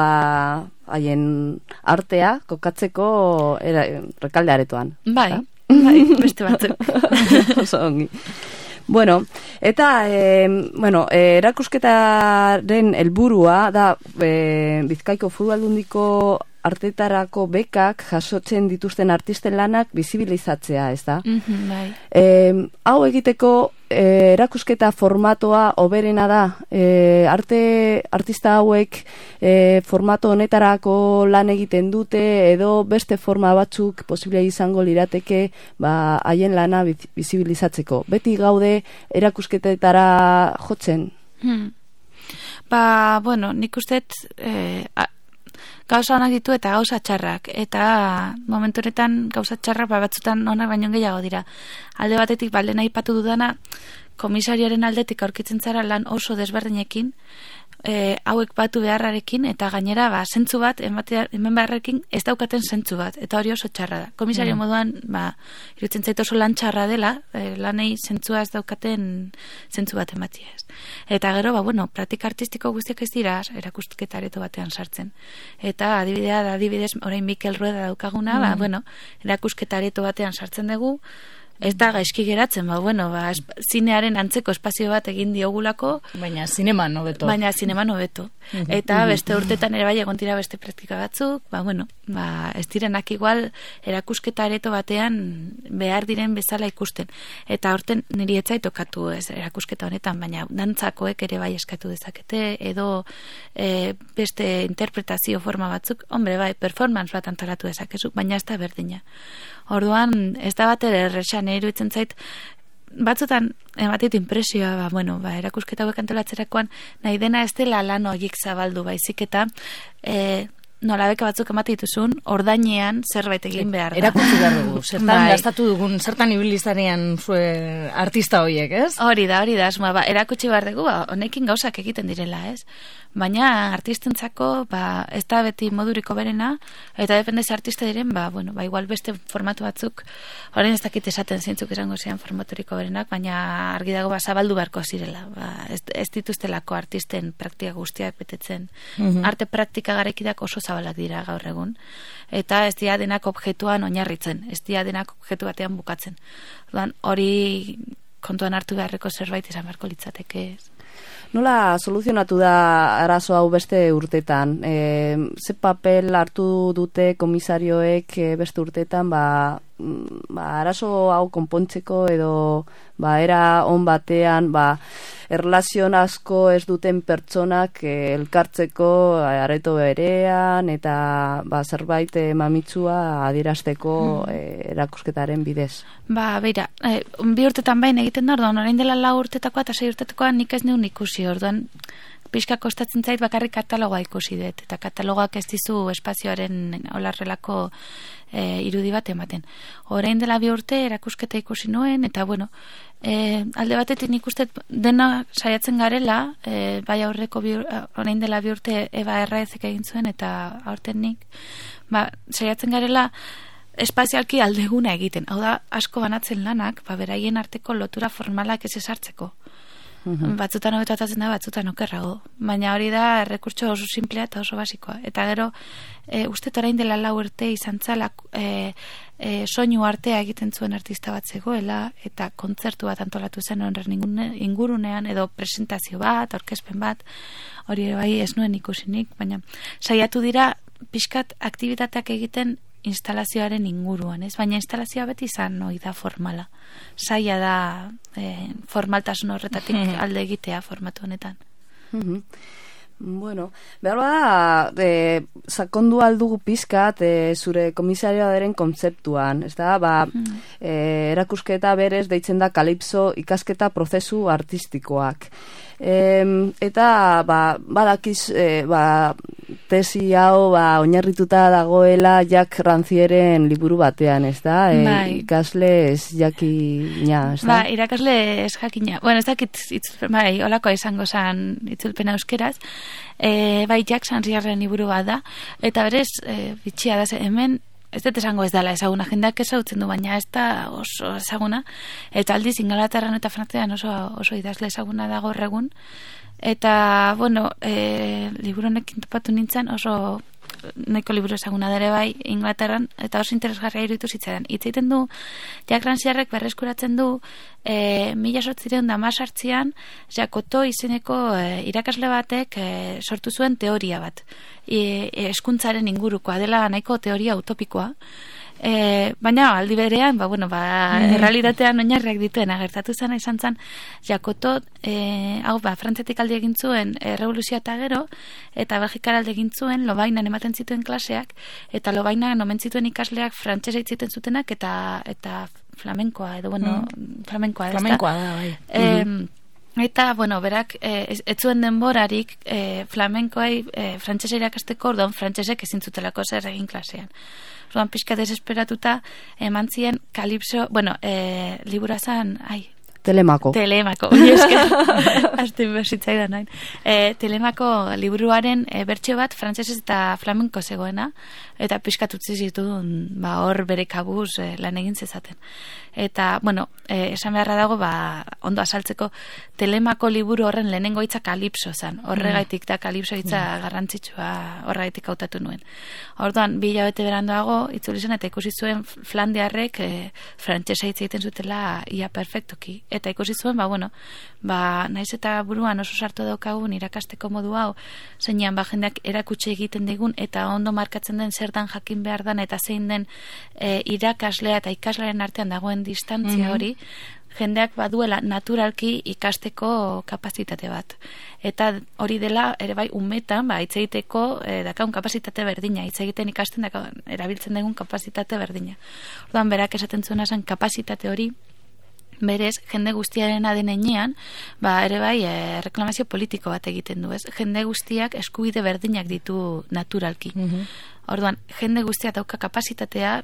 artea kokatzeko Rekalde aretoan. Bai, beste batzuk. Oso ongi. Bueno, eta erakusketaren helburua da Bizkaiko Foru Aldundiko artetarako bekak jasotzen dituzten artisten lanak bizibilizatzea, ez da? Bai. Hau egiteko erakusketa formatoa hoberena da, artista hauek formato honetarako lan egiten dute, edo beste forma batzuk posible izango lirateke haien lana bizibilizatzeko. Beti gaude erakusketetara jotzen? Bueno, nik usteet gauza onak ditu eta gauza txarrak, eta momentu honetan gauza txarrak batzutan onak baino gehiago dira. Alde batetik balden aipatu dudana, komisarioaren aldetik aurkitzen zara lan oso desberdinekin, hauek batu beharrarekin, eta gainera zentzu bat hemen beharrekin ez daukaten zentzu bat, eta hori oso txarra da. Komisario moduan irutzen zait oso lan txarra dela, lanei zentzua ez daukaten zentzu bat ematia ez. Eta gero, praktika artistiko guztiak ez dira erakusketa areto batean sartzen. Eta adibidez, orain Mikel Rueda daukaguna, erakusketa areto batean sartzen dugu, ez da gaizki geratzen, zinearen antzeko espazio bat egin diogulako, baina zineman hobeto. Eta beste urtetan ere bai egon dira beste praktika batzuk, ez direnak igual erakusketa areto batean behar diren bezala ikusten. Eta horten niri etzai tokatu ez erakusketa honetan, baina dantzakoek ere bai eskatu dezakete, edo beste interpretazio forma batzuk, performance bat antolatu dezakezu, baina ez da berdina. Orduan, ez da bat erresan iruditzen zait, batzutan ematit impresioa, erakusketa hauek antolatzerakoan, nahi dena ez dela lan horiek zabaldu baizik eta nolabeka batzuk ematen dituzun, ordainean zerbait egin behar da. Erakutsi behar dugu, zertan gastatu dugun, zertan ibilizarean zue artista horiek, ez? Hori da, erakutsi behar dugu, honekin gauzak egiten direla, ez? Baina artistentzako ez da beti moduriko berena, eta dependez artista diren, igual beste formatu batzuk, horren ez dakit esaten zintzuk izango zian formaturiko berenak, baina argi dago zabaldu beharko zirela, ez dituztelako artisten praktika guztiak betetzen. Arte praktika garaikidak oso zabalak dira gaur egun, eta ez dira denak objektuan oinarritzen, ez dira denak objektu batean bukatzen. Hori kontuan hartu beharreko zerbait izan beharko litzateke ez. Nola soluzionatu da arazo hau beste urtetan? Ze papel hartu dute komisarioek beste urtetan arazo hau konpontzeko edo era on batean erlazion asko ez duten pertsonak elkartzeko areto berean eta zerbait mamitsua adierazteko erakusketaren bidez? Beira, 2 urtetan bain egiten da, orduan orain dela 4 urtetakoa eta 6 urtetakoa nik ez neun ikusi, orduan pixka kostatzen zait bakarrik katalogoa ikusi dut, eta katalogoak ez dizu espazioaren olarrelako irudi bat ematen. Orain dela 2 urte erakusketa ikusi nuen, eta bueno, alde batetik nik uste dena saiatzen garela, bai aurreko orain dela 2 urte Eba Erraezek egin zuen, eta aurten nik, saiatzen garela espazialki aldeguna egiten. Hau da, asko banatzen lanak, beraien arteko lotura formalak ez esartzeko. Batzutan hobeto atatzen da, batzutan okerrago. Baina hori da, errekurtso oso simplea eta oso basikoa. Eta gero, uste orain dela 4 urte izan zala, soinu artea egiten zuen artista bat zegoela, eta kontzertu bat antolatu zen horren ingurunean, edo presentazio bat, aurkezpen bat, hori bai ez nuen ikusinik, baina saiatu dira pixkat aktibitateak egiten instalazioaren inguruan, ez? Baina instalazioa beti izan hori da formala. Zaila da formaltasun horretatik alde egitea formatu honetan. Bueno, behar bada, sakondu aldugu pizkat zure komisarioaren kontzeptuan, ez da? Erakusketa berez deitzen da kalipso ikasketa prozesu artistikoak. Eta badakiz tesi hau oinarrituta dagoela Jack Rancieren liburu batean, ez da? Ikasle ez jakina, ez da? Irakasle ez jakina. Bueno, ez dakit holako izango zen itzulpena euskeraz. Jack Rancieren liburu bat da, eta berez bitxia da, hemen ez dut esango ez dela ezaguna, jendeak ezagutzen du, baina ez da oso ezaguna, eta aldiz Ingalaterran eta Frantzian oso idazle ezaguna dago egun, eta, bueno, liburu honekin topatu nintzen oso nahiko liburu ezaguna dere bai Inglaterran, eta oso interesgarria iruditu zitzaidan. Hitz egiten du, Jack Rancierrek berreskuratzen du 1818an Jacotot izeneko irakasle batek sortu zuen teoria bat. Hezkuntzaren ingurukoa dela nahiko teoria utopikoa. Baina aldi berean, errealitatean oinarriak dituen agertatu zena izan zen Jacotot, Frantziatik alde egin zuen revoluzioa eta gero, eta Belgikara alde egin zuen Lobainan ematen zituen klaseak, eta Lobainan omen zituen ikasleak frantsesa itziten zutenak eta flamenkoa, edo flamenkoa da, bai. Eta, berak, ez zuen denborarik flamenkoai frantsesa irakasteko, orduan frantsesek ezin zutelako zer egin klasean. Orduan pixka desesperatuta eman zien kalipso, libura zan, Telemako, azten berzitzaidan nahi. Telemako liburuaren bertsio bat frantsesez eta flamenko zegoena, eta pixkatutzi zituen hor bere kabuz lan egin zezaten. Eta, esan beharra dago, ondo azaltzeko, Telemako liburu horren lehenengo hitza kalipso zen. Horregaitik da kalipso hitza garrantzitsua horregaitik hautatu nuen. Orduan, 2 hilabete beranduago, itzuli zen, eta ikusi zuen Flandiarrek frantsesa hitz egiten zutela ia perfektoki. Eta ikusi zuen, naiz eta buruan oso sartu daukagun irakasteko modu hau, zeinean jendeak erakutsi egiten digun, eta ondo markatzen den zer dan jakin behar dan, eta zein den irakaslea eta ikaslearen artean dagoen distantzia hori, jendeak baduela naturalki ikasteko kapazitate bat. Eta hori dela, ere bai, umetan, hitz egiteko dakaun kapazitate berdina, hitz egiten ikasten erabiltzen dugun kapazitate berdina. Orduan, berak esaten zuena zen kapazitate hori, berez, jende guztiaren adenean, ere bai, reklamazio politiko bat egiten du, ez? Jende guztiak eskubide berdinak ditu naturalki. Orduan, jende guztiak dauka kapazitatea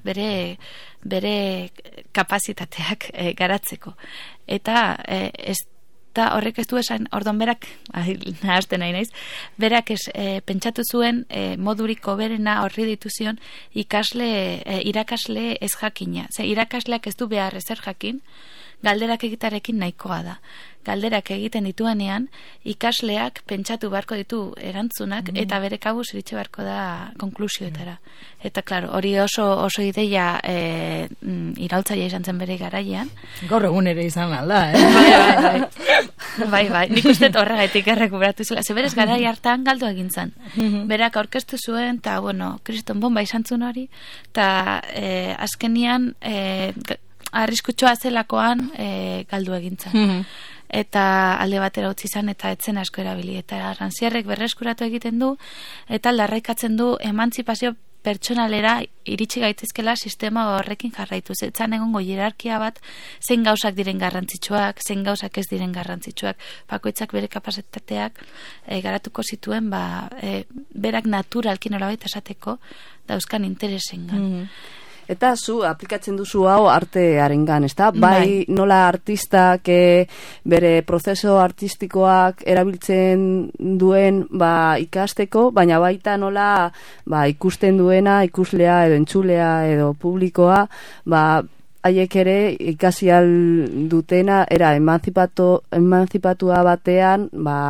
bere kapazitateak garatzeko. Eta horrek ez du esan, orduan berak, nahazten nahi naiz, berak pentsatu zuen moduriko berena horri dituzion irakasle ez jakina. Irakasleak ez du behar ezer jakin, galderak egitarekin nahikoa da. Galderak egiten dituenean, ikasleak pentsatu beharko ditu erantzunak, eta bere kabuz iritsi beharko da konklusioetara. Eta, klaro, hori oso ideia iraultzaile izan zen bere garaian. Gaur egun ere izan alda, Bai. Nik uste horregaitik errekuperatu zela. Zeberez garai hartan galdu egin zen. Berak aurkeztu zuen, eta, kriston bomba izan zuen hori, eta azkenian arriskutsua zelakoan galdu egintzen. Eta alde batera utzi izan eta etzen asko erabili. Eta Rancierrek berreskuratu egiten du, eta aldarraikatzen du emantzipazio pertsonalera iritsi gaitezkela sistema horrekin jarraituz. Etzan egongo hierarkia bat, zein gauzak diren garrantzitsuak, zein gauzak ez diren garrantzitsuak, bakoitzak bere kapasitateak garatuko zituen, berak naturalki nolabait esateko dauzkan interesengan. Eta zu aplikatzen duzu hau artearengan, ezta? Bai, nola artistak bere prozeso artistikoak erabiltzen duen ikasteko, baina baita nola ikusten duena, ikuslea edo entzulea edo publikoa, haiek ere ikasi ahal dutena era emantzipatua batean,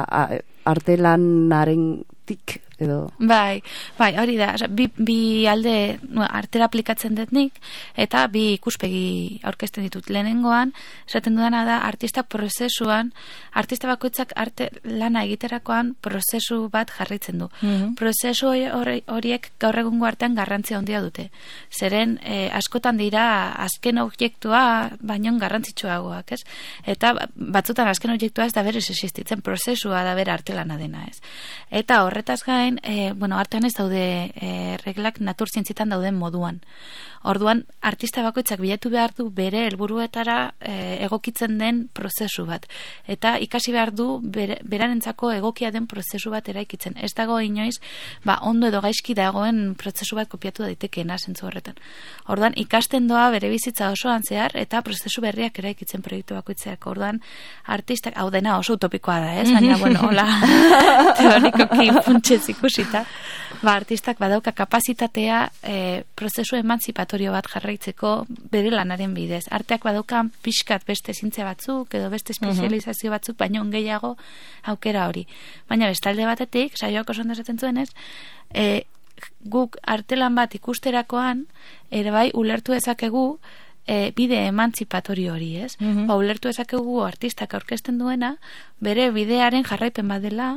artelaнаrentik edo. Bai, hori da, bi alde artera aplikatzen dut nik, eta bi ikuspegi aurkezten ditut. Lehenengoan, esaten dudana da, artista bakoitzak arte lana egiterakoan prozesu bat jarraitzen du. Prozesu horiek gaur egungo artean garrantzia handia dute. Zeren, askotan dira azken objektua baino garrantzitsuagoak, ez? Eta batzutan azken objektua ez da berez existitzen, prozesua da bere artelana dena, ez? Eta horretaz gain, artean ez daude reglak naturzientzitan dauden moduan. Orduan, artista bakoitzak bilatu behar du bere helburuetara egokitzen den prozesu bat. Eta ikasi behar du berarentzako egokia den prozesu bat eraikitzen. Ez dago inoiz, ondo edo gaizki dagoen prozesu bat kopiatu daitekeena zentzu horretan. Orduan, ikasten doa bere bizitza osoan zehar eta prozesu berriak eraikitzen proiektu bakoitzeak. Orduan, artistak, hau dena oso utopikoa da, ez? Baina, hola, teorikoki funtsez ikusita. Artistak badauka kapazitatea prozesu emantzipatorio bat jarraitzeko bere lanaren bidez. Arteak badauka pixkat beste zintze batzuk edo beste espezializazio batzuk, baina gehiago aukera hori. Baina bestalde batetik, saioak oso ondo esaten zuenez, guk artelan bat ikusterakoan ere bai ulertu dezakegu bide emantzipatorio hori, ez? Ulertu dezakegu artistak aurkezten duena, bere bidearen jarraipen badela,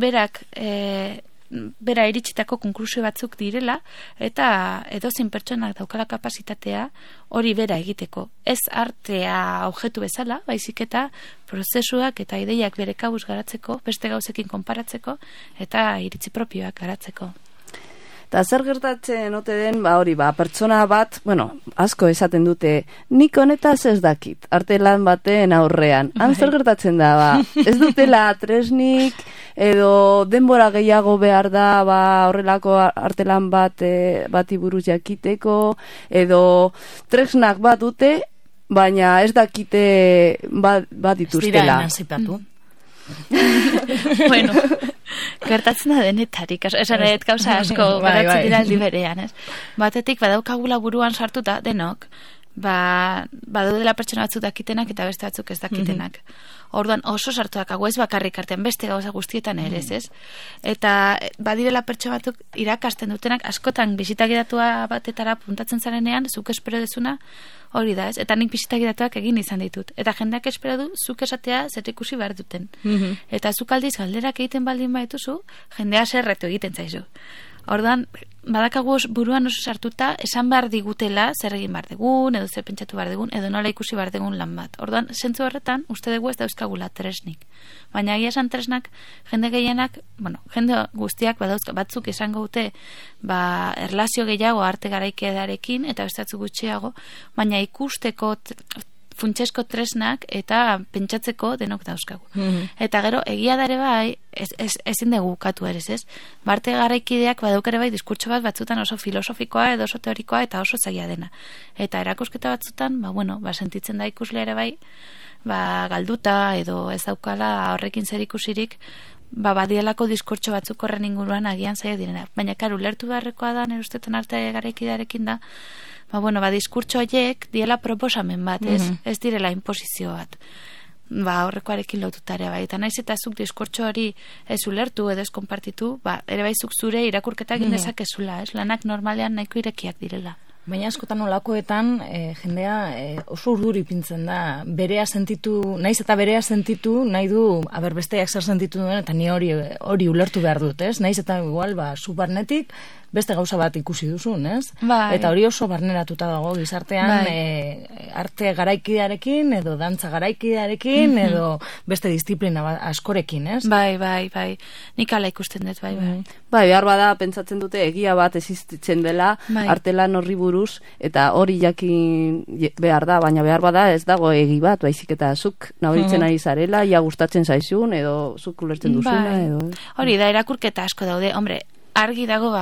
bera iritsitako konklusio batzuk direla, eta edozein pertsonak daukala kapasitatea hori bera egiteko. Ez artea objektu bezala, baizik eta prozesuak eta ideiak bere kabuz garatzeko, beste gauzekin konparatzeko, eta iritzi propioak garatzeko. Eta zer gertatzen ote den, pertsona bat, asko esaten dute, nik honetaz ez dakit, artelan baten aurrean. Han zer gertatzen da, ez dutela tresnik, edo denbora gehiago behar da, horrelako artelan bati buruz jakiteko, edo tresnak bat dute, baina ez dakite bat dituztela. Ez dira emantzipatu. Gertatzen da denetarik, esan edo gauza asko geratzen dira aldi berean, ez? Batetik badaukagula buruan sartuta denok, badaudela pertsona batzuk dakitenak eta beste batzuk ez dakitenak. Orduan oso sartuak ez bakarrik artean beste gauza guztietan ere, ez? Eta badirela pertsona batzuk irakasten dutenak askotan bisitagidatua batetara puntatzen zarenean, zuk espero dezuna hori da, ez? Eta nik bisitagidatuak egin izan ditut. Eta jendeak espero du, zuk esatea zer ikusi behar duten. Eta zuk aldiz galderak egiten baldin baituzu, jendea zerretu egiten zaizu. Orduan, badakagu buruan oso sartuta, esan behar digutela zer egin behar dugun, edo zer pentsatu behar dugun, edo nola ikusi behar dugun lan bat. Orduan, zentzu horretan, uste dugu ez dauzkagula tresnik. Baina egia esan tresnak, jende gehienak, jende guztiak batzuk izango dute, erlazio gehiago arte garaikedarekin, eta beste batzuk gutxiago, baina ikusteko funtsesko tresnak eta pentsatzeko denok dauzkagu. Eta gero, egia dare bai, ezin dugu katu ere, ez? Arte garaikideak badaukare bai diskurtso bat batzutan oso filosofikoa edo oso teorikoa eta oso zaila dena. Eta erakusketa batzutan, sentitzen da ikusle ere bai, galduta edo ez daukala horrekin zer ikusirik, badielako diskurtso batzuk horren inguruan agian zaila direna. Baina, ulertu beharrekoa da, nire ustetan arte garaikidearekin da, diskurtso horiek diela proposamen bat, ez direla imposizio bat. Horrekoarekin lotutare bai. Eta naiz eta zuk diskurtso hori ez ulertu edo ez konpartitu, ere bai zuk zure irakurketa egin dezakezula, ez? Lanak normalean nahiko irekiak direla. Baina askotan olakoetan jendea oso urduri pintzen da, berea sentitu, naiz eta berea sentitu, nahi du, besteak zer sentitu duen, eta ni hori ulertu behar dut, ez? Naiz eta igual, zu barnetik, beste gauza bat ikusi duzun, ez? Bai. Eta hori oso barneratuta dago gizartean, arte garaikidearekin, edo dantza garaikidearekin, edo beste disiplina askorekin, ez? Bai. Nik ala ikusten dut, bai. Bai, behar bada, pentsatzen dute egia bat existitzen dela, artelan horri buruz, eta hori jakin behar da, baina behar bada ez dago egi bat, baizik eta zuk nabaritzen ari zarela, ia gustatzen zaizun, edo zuk ulertzen duzuna, edo... Hori da, erakurketa asko daude, hombre, argi dago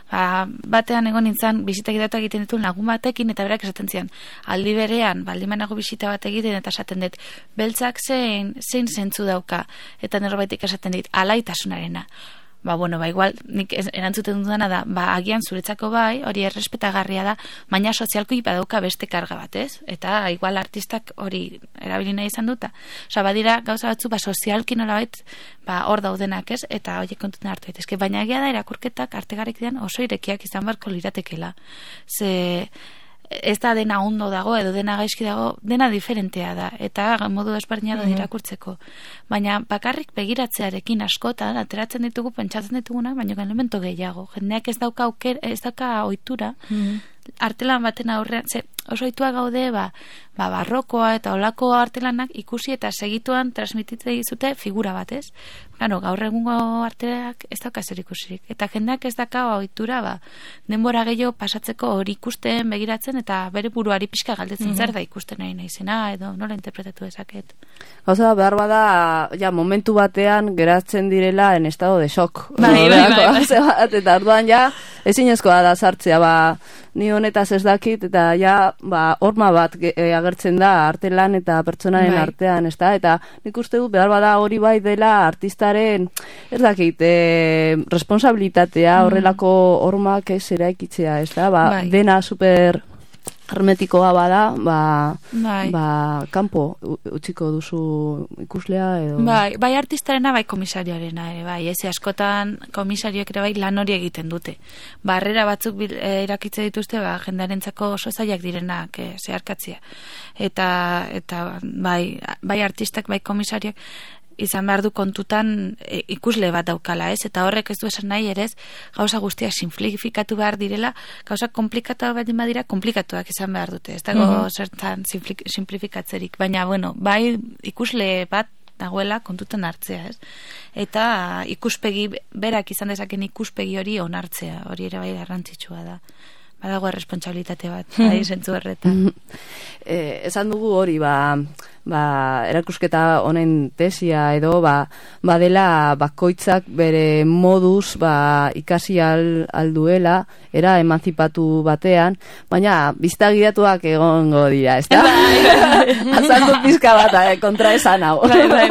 batean egon nintzen bisita gidatu egiten dituen lagun batekin, eta berak esaten zian, aldi berean, baldimanago bisita bat egiten, eta esaten dut, beltzak zein zentzu dauka, eta norbaitik esaten dit, alaitasunarena. Igual, nik erantzuten dudana da, agian zuretzako bai, hori errespetagarria da, baina sozialko badauka beste karga bat, ez? Eta igual artistak hori erabili nahi izan duta. Badira gauza batzu, sozialki nolabait, hor daudenak, ez? Eta horiek kontuten hartu daitezke. Baina egia da, erakurketak artegarekidean oso irekiak izan barko liratekela. Ze... ez da dena ondo dago, edo dena gaizki dago, dena diferentea da, eta modu desberdina da irakurtzeko. Baina bakarrik begiratzearekin askotan, ateratzen ditugu, pentsatzen dituguna, baina elemento gehiago. Jendeak ez dauka ohitura, artelan baten aurrean, oso ohitua gaude, barrokoa eta olako artelanak ikusi eta segituan transmititzen dizute figura bat, ez? Gaur egungo arteak ez dauka zer ikusirik. Eta jendeak ez dauka ohitura, denbora gehiago pasatzeko hori ikusten, begiratzen, eta bere buruari pixka galdetzen zer da ikusten nahi naizena, edo nola interpretatu dezaket. Gauza, behar bada, momentu batean geratzen direla en estado de shock. Bai. Eta orduan ezinezkoa da sartzea, ni honetaz ez dakit, eta horma bat agertzen da artelan eta pertsonaren artean, ez da? Eta nik uste dut behar bada hori bai dela artistaren, ez dakit, responsabilitatea horrelako hormak ez eraikitzea, ez da? Dena super hermetikoa bada, kanpo utziko duzu ikuslea edo... Bai artistarena, bai komisarioarena ere, bai, ez askotan komisarioek ere bai lan hori egiten dute. Barrera batzuk irakitze dituzte, jendarentzako oso zailak direnak zeharkatzea. Eta bai artistak, bai komisarioak, izan behar du kontutan ikusle bat daukala, ez? Eta horrek ez du esan nahi ere, gauza guztia simplifikatu behar direla, gauza komplikatu bat badira, komplikatuak izan behar dute. Ez dago zertan simplifikatzerik. Baina, bai ikusle bat dagoela kontutan hartzea, ez? Eta ikuspegi, berak izan dezaken ikuspegi hori onartzea, hori ere bai garrantzitsua da. Badago erresponsabilitate bat, zentzu horretan. Esan dugu hori, erakusketa honen tesia edo, badela bakoitzak bere moduz ikasi alduela, era emantzipatu batean, baina biztagidatuak egongo dira, ez da? Azaldu pizka bat, kontra esan hau.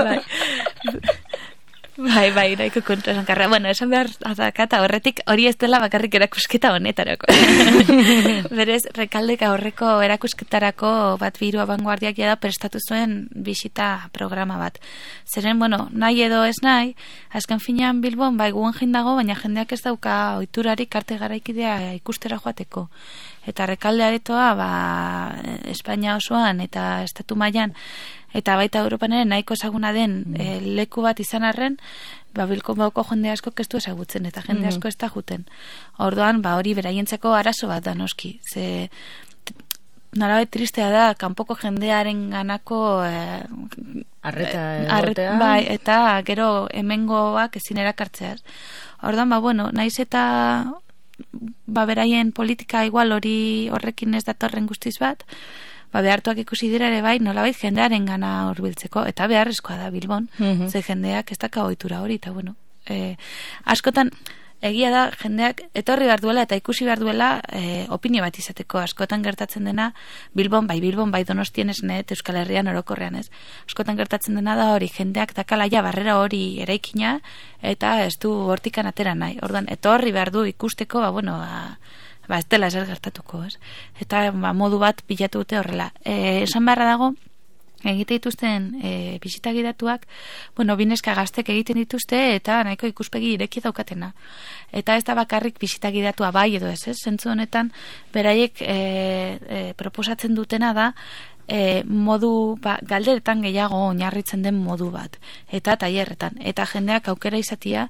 Bai, nahiko kontra esan karra. Esan behar azakata horretik hori ez dela bakarrik erakusketa honetarako. Berez, Rekaldek aurreko erakusketarako bat biru abanguardiak da prestatu zuen bisita programa bat. Zeren, nahi edo ez nahi, azken finean Bilbon, guen jendago, baina jendeak ez dauka ohiturarik arte garaikidea ikustera joateko. Eta Rekalde aretoa, Espainia osoan eta estatu mailan eta baita Europan ere nahiko ezaguna den leku bat izan arren, Bilboko jende asko ez du ezagutzen eta jende asko ez da juten. Orduan, hori beraientzako arazo bat da noski. Ze nolabait tristea da, kanpoko jendearen ganako arreta egotea. Bai, eta gero hemengoak ezin erakartzeaz. Orduan, naiz eta beraien politika igual horrekin ez datorren guztiz bat, behartuak ikusi dira ere bai, nolabait jendearen gana horbiltzeko, eta beharrezkoa da Bilbon, ze jendeak ez daka ohitura hori, eta askotan, egia da, jendeak etorri behar duela eta ikusi behar duela opinio bat izateko. Askotan gertatzen dena, Bilbon bai Donostien ez, Euskal Herrian orokorrean ez. Askotan gertatzen dena da hori, jendeak dakala barrera hori eraikina, eta ez du hortikan atera nahi. Orduan, etorri behar du ikusteko, ez dela ezer gertatuko, ez? Eta modu bat bilatu dute horrela. Esan beharra dago, egite dituzten bisita gidatuak, bueno, bineska gaztek egiten dituzte eta nahiko ikuspegi ireki daukatena. Eta ez da bakarrik bisita gidatua bai edo ez, zentzu honetan beraiek proposatzen dutena da modu, galderetan gehiago oinarritzen den modu bat, eta tailerretan, eta jendeak aukera izatia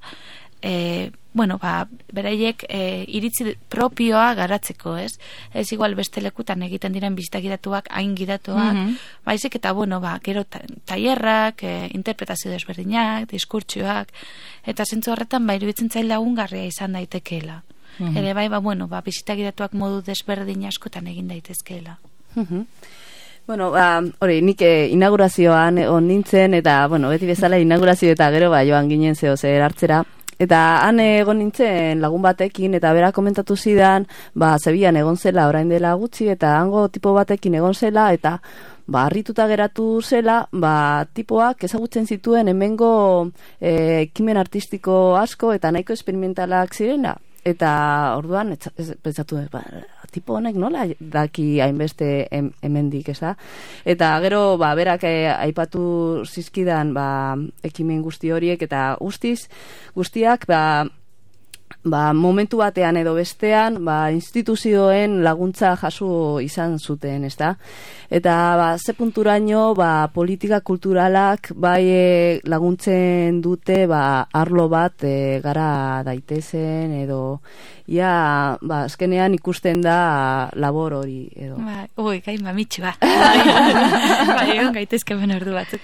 beraiek iritzi propioa garatzeko, ez? Ez igual beste lekutan egiten diren bisita gidatuak, hain gidatuak, baizik eta, gero tailerrak, interpretazio desberdinak, diskurtsioak, eta zentzu horretan, iruditzen zail lagungarria izan daitekeela. Ere bisita gidatuak modu desberdin askotan egin daitezkeela. Bueno, hori, nik inaugurazioan nintzen, eta, beti bezala inaugurazio eta gero joan ginen zer hartzera. Eta han egon nintzen lagun batekin, eta bera komentatu zidan, Zebian egon zela orain dela gutxi, eta hango tipo batekin egon zela, eta harrituta geratu zela, tipoak ezagutzen zituen hemengo ekimen artistiko asko, eta nahiko experimentalak zirena. Eta orduan, pentsatu, tipo honek nola daki hainbeste hemendik, ez da? Eta gero, berak aipatu zizkidan ekimen guzti horiek, eta guztiak, momentu batean edo bestean, instituzioen laguntza jaso izan zuten, ez da? Eta, ze punturaino, politika kulturalak laguntzen dute, arlo bat gara daitezen, edo, azkenean ikusten da labor hori, edo. Gai mamitxu, egon gaitezke ben ordu batzuk.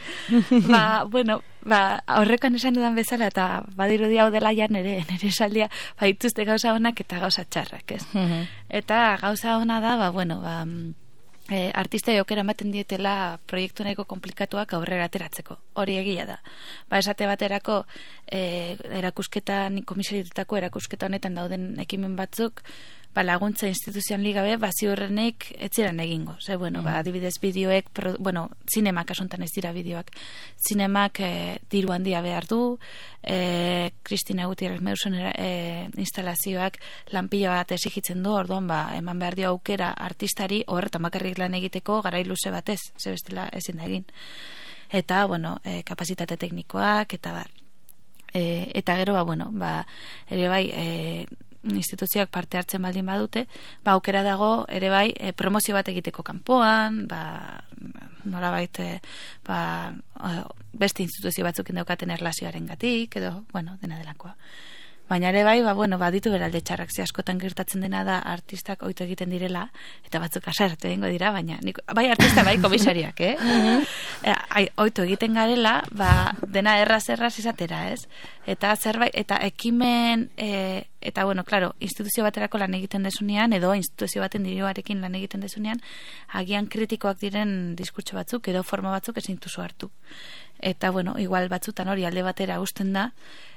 Horrekan esan dudan bezala, eta badirudi hau dela ja nire esaldia, dituzte gauza honak eta gauza txarrak, ez? Eta gauza hona da, artista aukera ematen dietela proiektu nahiko komplikatuak aurrera ateratzeko. Hori egia da. Esate baterako erakusketan, komisarietako erakusketa honetan dauden ekimen batzuk, laguntza instituzioan ligabe, ziurrenek etziran egingo. Adibidez bideoek, zinemak asuntan ez dira bideoak. Zinemak diru handia behar du, Kristina Gutierrez Meuson instalazioak lanpila bat esigitzen du, orduan eman behar dio aukera artistari horretan bakarrik lan egiteko garai luze batez, ze bestela ezin da egin. Eta, kapazitate teknikoak, eta bar. Eta gero, ere bai, instituzioak parte hartzen baldin badute, aukera dago ere bai promozio bat egiteko kanpoan, nolabait beste instituzio batzuk daukaten erlazioaren gatik, edo, dena delakoa. Baina ere bai, baditu beralde txarrak, ze askotan gertatzen dena da artistak ohitu egiten direla, eta batzuk asartu egingo dira, baina bai artista, bai komisariak, ohitu egiten garela, dena erraz izatera, ez? Eta zerbait, eta ekimen, eta claro, instituzio baterako lan egiten desunean, edo instituzio baten diruarekin lan egiten desunean, agian kritikoak diren diskurtso batzuk, edo forma batzuk ezin duzu hartu. Eta, igual batzutan hori alde batera usten da,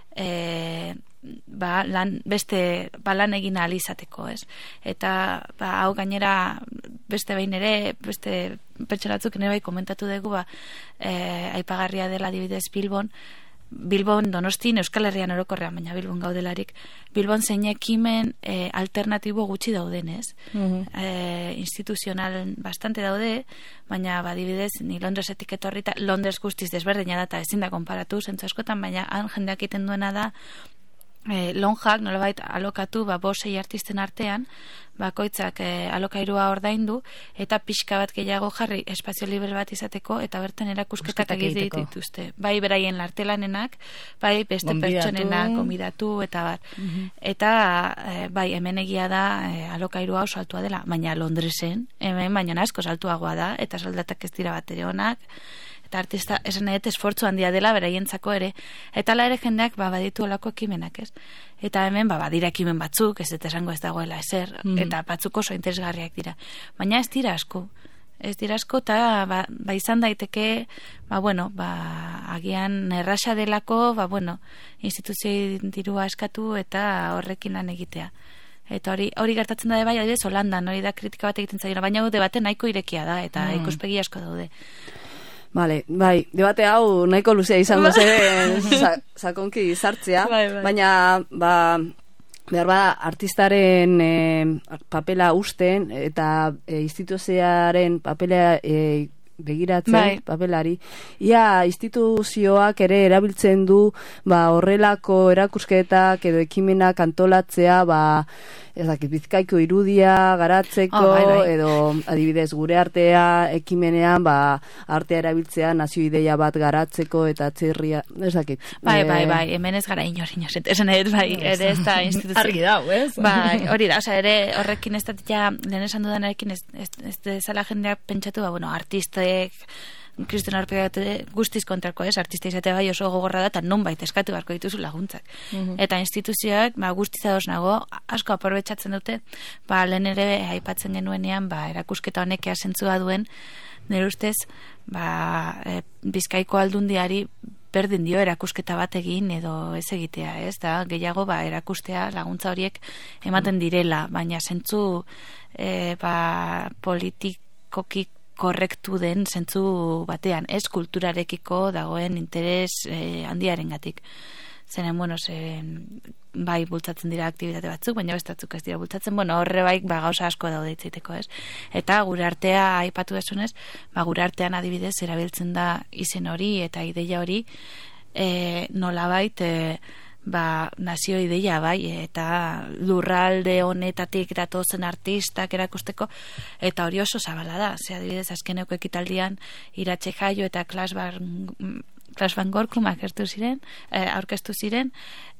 lan egin ahal izateko, ez? Eta hau gainera beste behin ere, beste pertsonatzuk ere bai komentatu dugu, aipagarria dela adibidez Bilbon Donostin, Euskal Herrian orokorrean, baina Bilbon gaudelarik, Bilbon zein ekimen alternatibo gutxi daudenez. Instituzional bastante daude, baina adibidez ni Londresetik etorrita, Londres guztiz desberdina da eta ezin da konparatu, zentzu askotan, baina han jendeak egiten duena da lonjak nolabait alokatu 5-6 artisten artean, bakoitzak alokairua ordaindu eta pixka bat gehiago jarri espazio libre bat izateko eta bertan erakusketak egiten dituzte. Bai beraien lartelanenak, bai beste pertsonenak konbidatu eta bar. Eta bai hemen egia da alokairua oso altua dela, baina Londresen hemen baina asko altuagoa da eta soldatak ez dira batere onak. Eta artista esan nahi esfortzu handia dela beraientzako ere, eta ere jendeak baditu olako ekimenak, ez? Eta hemen badira ekimen batzuk, ez dut esango ez dagoela ezer, eta batzuk oso interesgarriak dira. Baina ez dira asko. Ez dira asko, eta izan daiteke, agian erraxa delako, instituzioi dirua eskatu eta horrekin lan egitea. Eta hori gertatzen da bai, adibidez, Holandan, hori da kritika bat egiten zaila, baina debate nahiko irekia da, eta ikuspegi asko daude. Bai, debate hau nahiko luzea izango sakonki sartzea, baina behar bada artistaren papela usten eta instituzioaren papela begiratzen papelari. Ia instituzioak ere erabiltzen du horrelako erakusketak edo ekimenak antolatzea Bizkaiko irudia garatzeko edo adibidez gure artea ekimenean artea erabiltzea nazio ideia bat garatzeko eta atzerria, ez dakit. Bai, hemen ez gara inoz, esan ere ez da instituzio. Argi dau, ez? Bai, hori da, ere horrekin ez da, lehen esan dudanarekin ez dezala jendeak pentsatu, artistek, Kriston Arpegate guztiz kontrako, artista izate bai oso gogorra da, eta nonbait eskatu beharko dituzu laguntzak. Eta instituzioak, guztiz ados nago, asko aprobetxatzen dute, lehen ere aipatzen genuenean, erakusketa honek zentzua duen, nire ustez, Bizkaiko Aldundiari berdin dio erakusketa bat egin edo ez egitea, ez da, gehiago erakustea laguntza horiek ematen direla, baina zentzu politikoki korrektu den zentzu batean, ez kulturarekiko dagoen interes handiarengatik. Zeren, bai bultzatzen dira aktibitate batzuk, baina bestatzuk ez dira bultzatzen, horre bai gauza asko daude itzaiteko, ez? Eta gure artea aipatu desunez, gure artean adibidez erabiltzen da izen hori eta ideia hori nolabait nazio ideia bai, eta lurralde honetatik datozen artistak erakusteko, eta hori oso zabala da. Adibidez, azkeneko ekitaldian Iratxe Jaio eta Klas Van Gorkum aurkeztu ziren,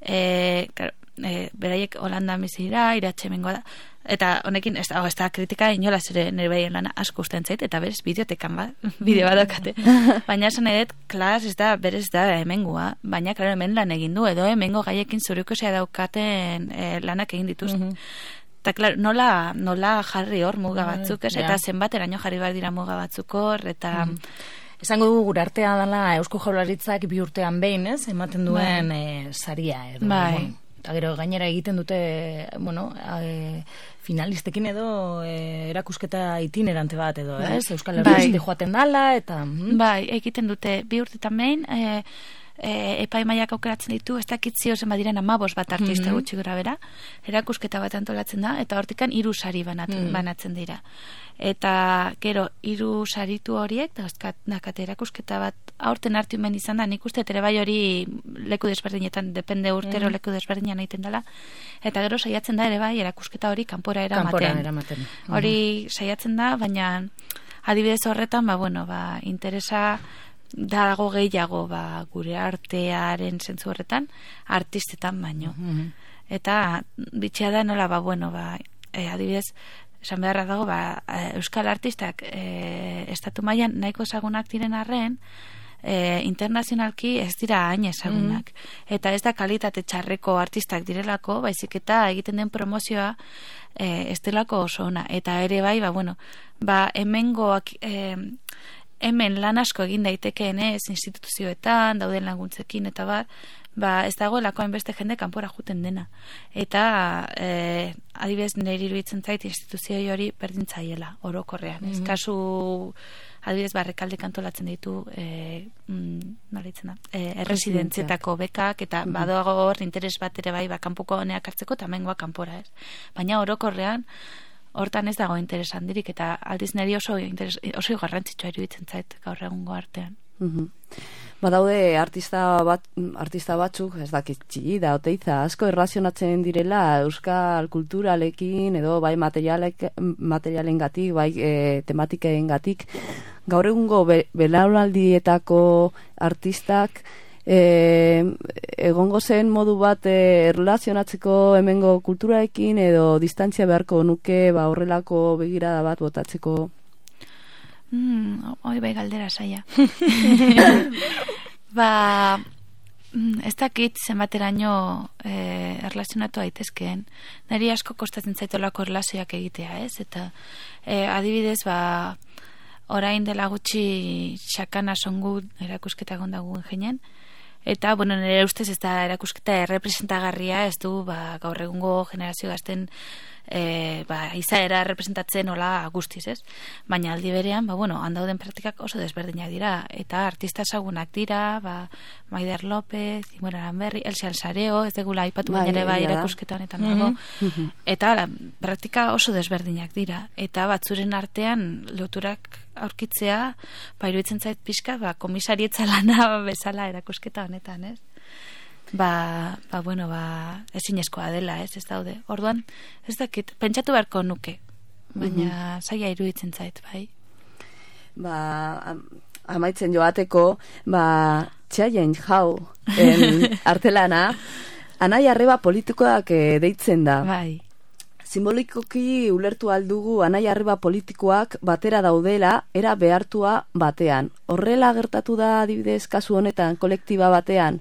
beraiek Holandan bizi dira, Iratxe mengoa da, eta honekin ez da kritika inolaz ere nire behien lana asko usten zait, eta berez bideotekan bideo bat daukate, baina esan edet Klas berez da hemengua, baina klaro hemen lan egin du, edo hemengo gaiekin zurikosea daukaten lanak egin dituz. Eta klar, nola jarri hor muga batzuk, eta zenbateraino jarri behar dira muga batzuk hor, eta esango dugu gure artea dela Eusko Jaurlaritzak 2 urtean behin, ez? Ematen duen saria edo. Eta gero gainera egiten dute, finalistekin edo erakusketa itinerante bat edo, ez? Euskal Herritik joaten dala, eta... Bai, egiten dute 2 urtetan behin, epaimaiak aukeratzen ditu, ez dakit zio zen badiren 15 bat artista gutxi gora bera, erakusketa bat antolatzen da, eta hortikan 3 sari banatzen dira. Eta gero 3 saritu horiek, dakate erakusketa bat aurten hartu hemen izan da, nik uste ere bai hori leku desberdinetan, depende urtero leku desberdinean egiten dela, eta gero saiatzen da ere bai erakusketa hori kanpora eramaten. Hori saiatzen da, baina adibidez horretan, interesa dago gehiago gure artearen zentzu horretan, artistetan baino. Eta bitxea da nola, adibidez, esan beharra dago, euskal artistak estatu mailan nahiko ezagunak diren arren, internazionalki ez dira hain ezagunak. Eta ez da kalitate txarreko artistak direlako, baizik eta egiten den promozioa ez delako oso ona. Eta ere bai, hemengoak hemen lan asko egin daitekeen ez instituzioetan, dauden laguntzekin eta ez dagoelako hainbeste jende kanpora juten dena. Eta adibidez nire iruditzen zait instituzio hori berdintzaiela orokorrean. Ez kasu adibidez Barrekaldik antolatzen ditu erresidentzietako bekak eta badoago hor interes bat ere bai kanpoko honeak hartzeko eta hemengoa kanpora, ez. Baina orokorrean hortan ez dago interes handirik, eta aldiz niri oso garrantzitsua iruditzen zait gaur egungo artean. Badaude artista batzuk, ez dakit Txillida, Oteiza, asko erlazionatzen direla euskal kulturalekin edo bai materialengatik, bai tematikeengatik. Gaur egungo belaunaldietako artistak egongo zen modu bat erlazionatzeko hemengo kulturaekin edo distantzia beharko nuke horrelako begirada bat botatzeko? Hoi bai galdera saia. Ez dakit zenbateraino erlazionatu daitezkeen. Neri asko kostatzen zaitolako erlazioak egitea, ez? Eta adibidez, orain dela gutxi Xakana Songu erakusketa gondagu ingenen, eta, nire ustez ez da erakusketa errepresentagarria, ez du gaur egungo generazio gazten izaera representatzen hola guztiz, ez? Baina aldi berean, handauden praktikak oso desberdinak dira, eta artista ezagunak dira, Maider López, Imora Aranberri, Elsa Alsareo, ez degula aipatu baina ere erakusketa honetan dago, eta praktika oso desberdinak dira, eta batzuren artean loturak aurkitzea, iruditzen zait pixka, komisarietza lana bezala erakusketa honetan, ez? Ezinezkoa dela, ez daude. Orduan, ez dakit, pentsatu beharko nuke, baina zaila iruditzen zait, bai? Amaitzen joateko, txaien jau artelana, anai arreba politikoak deitzen da. Bai. Simbolikoki ulertu aldugu anai arreba politikoak batera daudela, era behartua batean. Horrela gertatu da adibidez kasu honetan, kolektiba batean,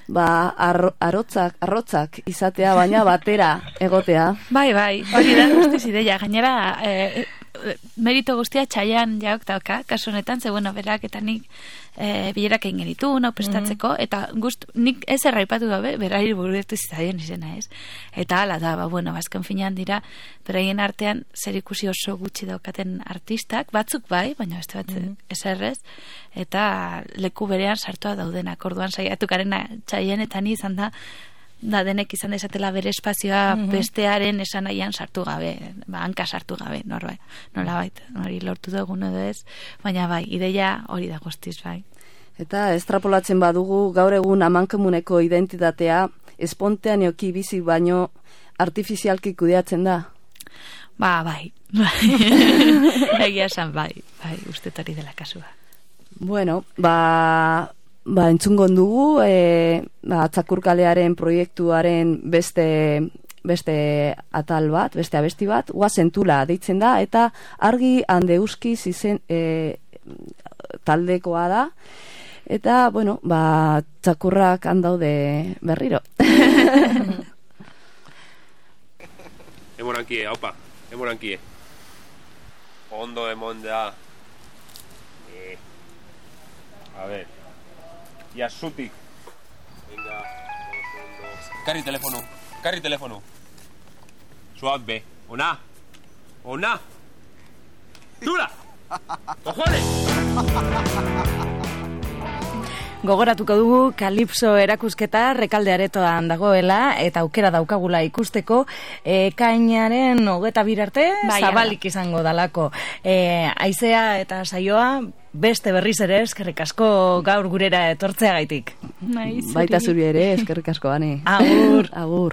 arrotzak izatea, baina batera egotea. Bai, hori da guztiz ideia. Gainera, merito guztia txaian jaok dauka, kasu honetan, ze berak eta nik bilerak egin genitu, prestatzeko, eta nik ez erraipatu gabe, berari buruetu zitzaien izena, ez? Eta hala da, azken finean dira, beraien artean zer ikusi oso gutxi daukaten artistak, batzuk bai, baina beste batzuk eserrez, eta leku berean sartua daudenak, orduan saiatukarena txaien eta ni izan da denek izan desatela bere espazioa bestearen esan nahian sartu gabe, hanka sartu gabe, nolabait, hori lortu dugun edo ez, baina bai, ideia hori da guztiz, bai. Eta estrapolatzen badugu, gaur egun amankomuneko identitatea espontaneoki bizi baino artifizialki kudeatzen da? Bai. Egia esan, bai, ustetari dela kasua. Bueno, entzungon dugu, Txakurkalearen proiektuaren beste atal bat, beste abesti bat, Oazentula deitzen da, eta Argi Handeuskiz taldekoa da, eta, txakurrak handaude berriro. Emorankie, haupa, emorankie. Ondo emonda. A ver. Yasutik. Venga. Carri telefono. Suave. Ona. Dura. Cojones. Gogoratuko dugu Kalipso erakusketa Rekalde Aretoan dagoela eta aukera daukagula ikusteko ekainaren 22 arte zabalik izango dalako. Aizea eta saioa beste berriz ere eskerrik asko gaur gurera etortzeagaitik. Baita zuri ere eskerrik asko, Ani. Agur.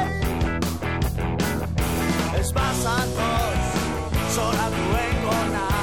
Pasan dos, sola tu engona.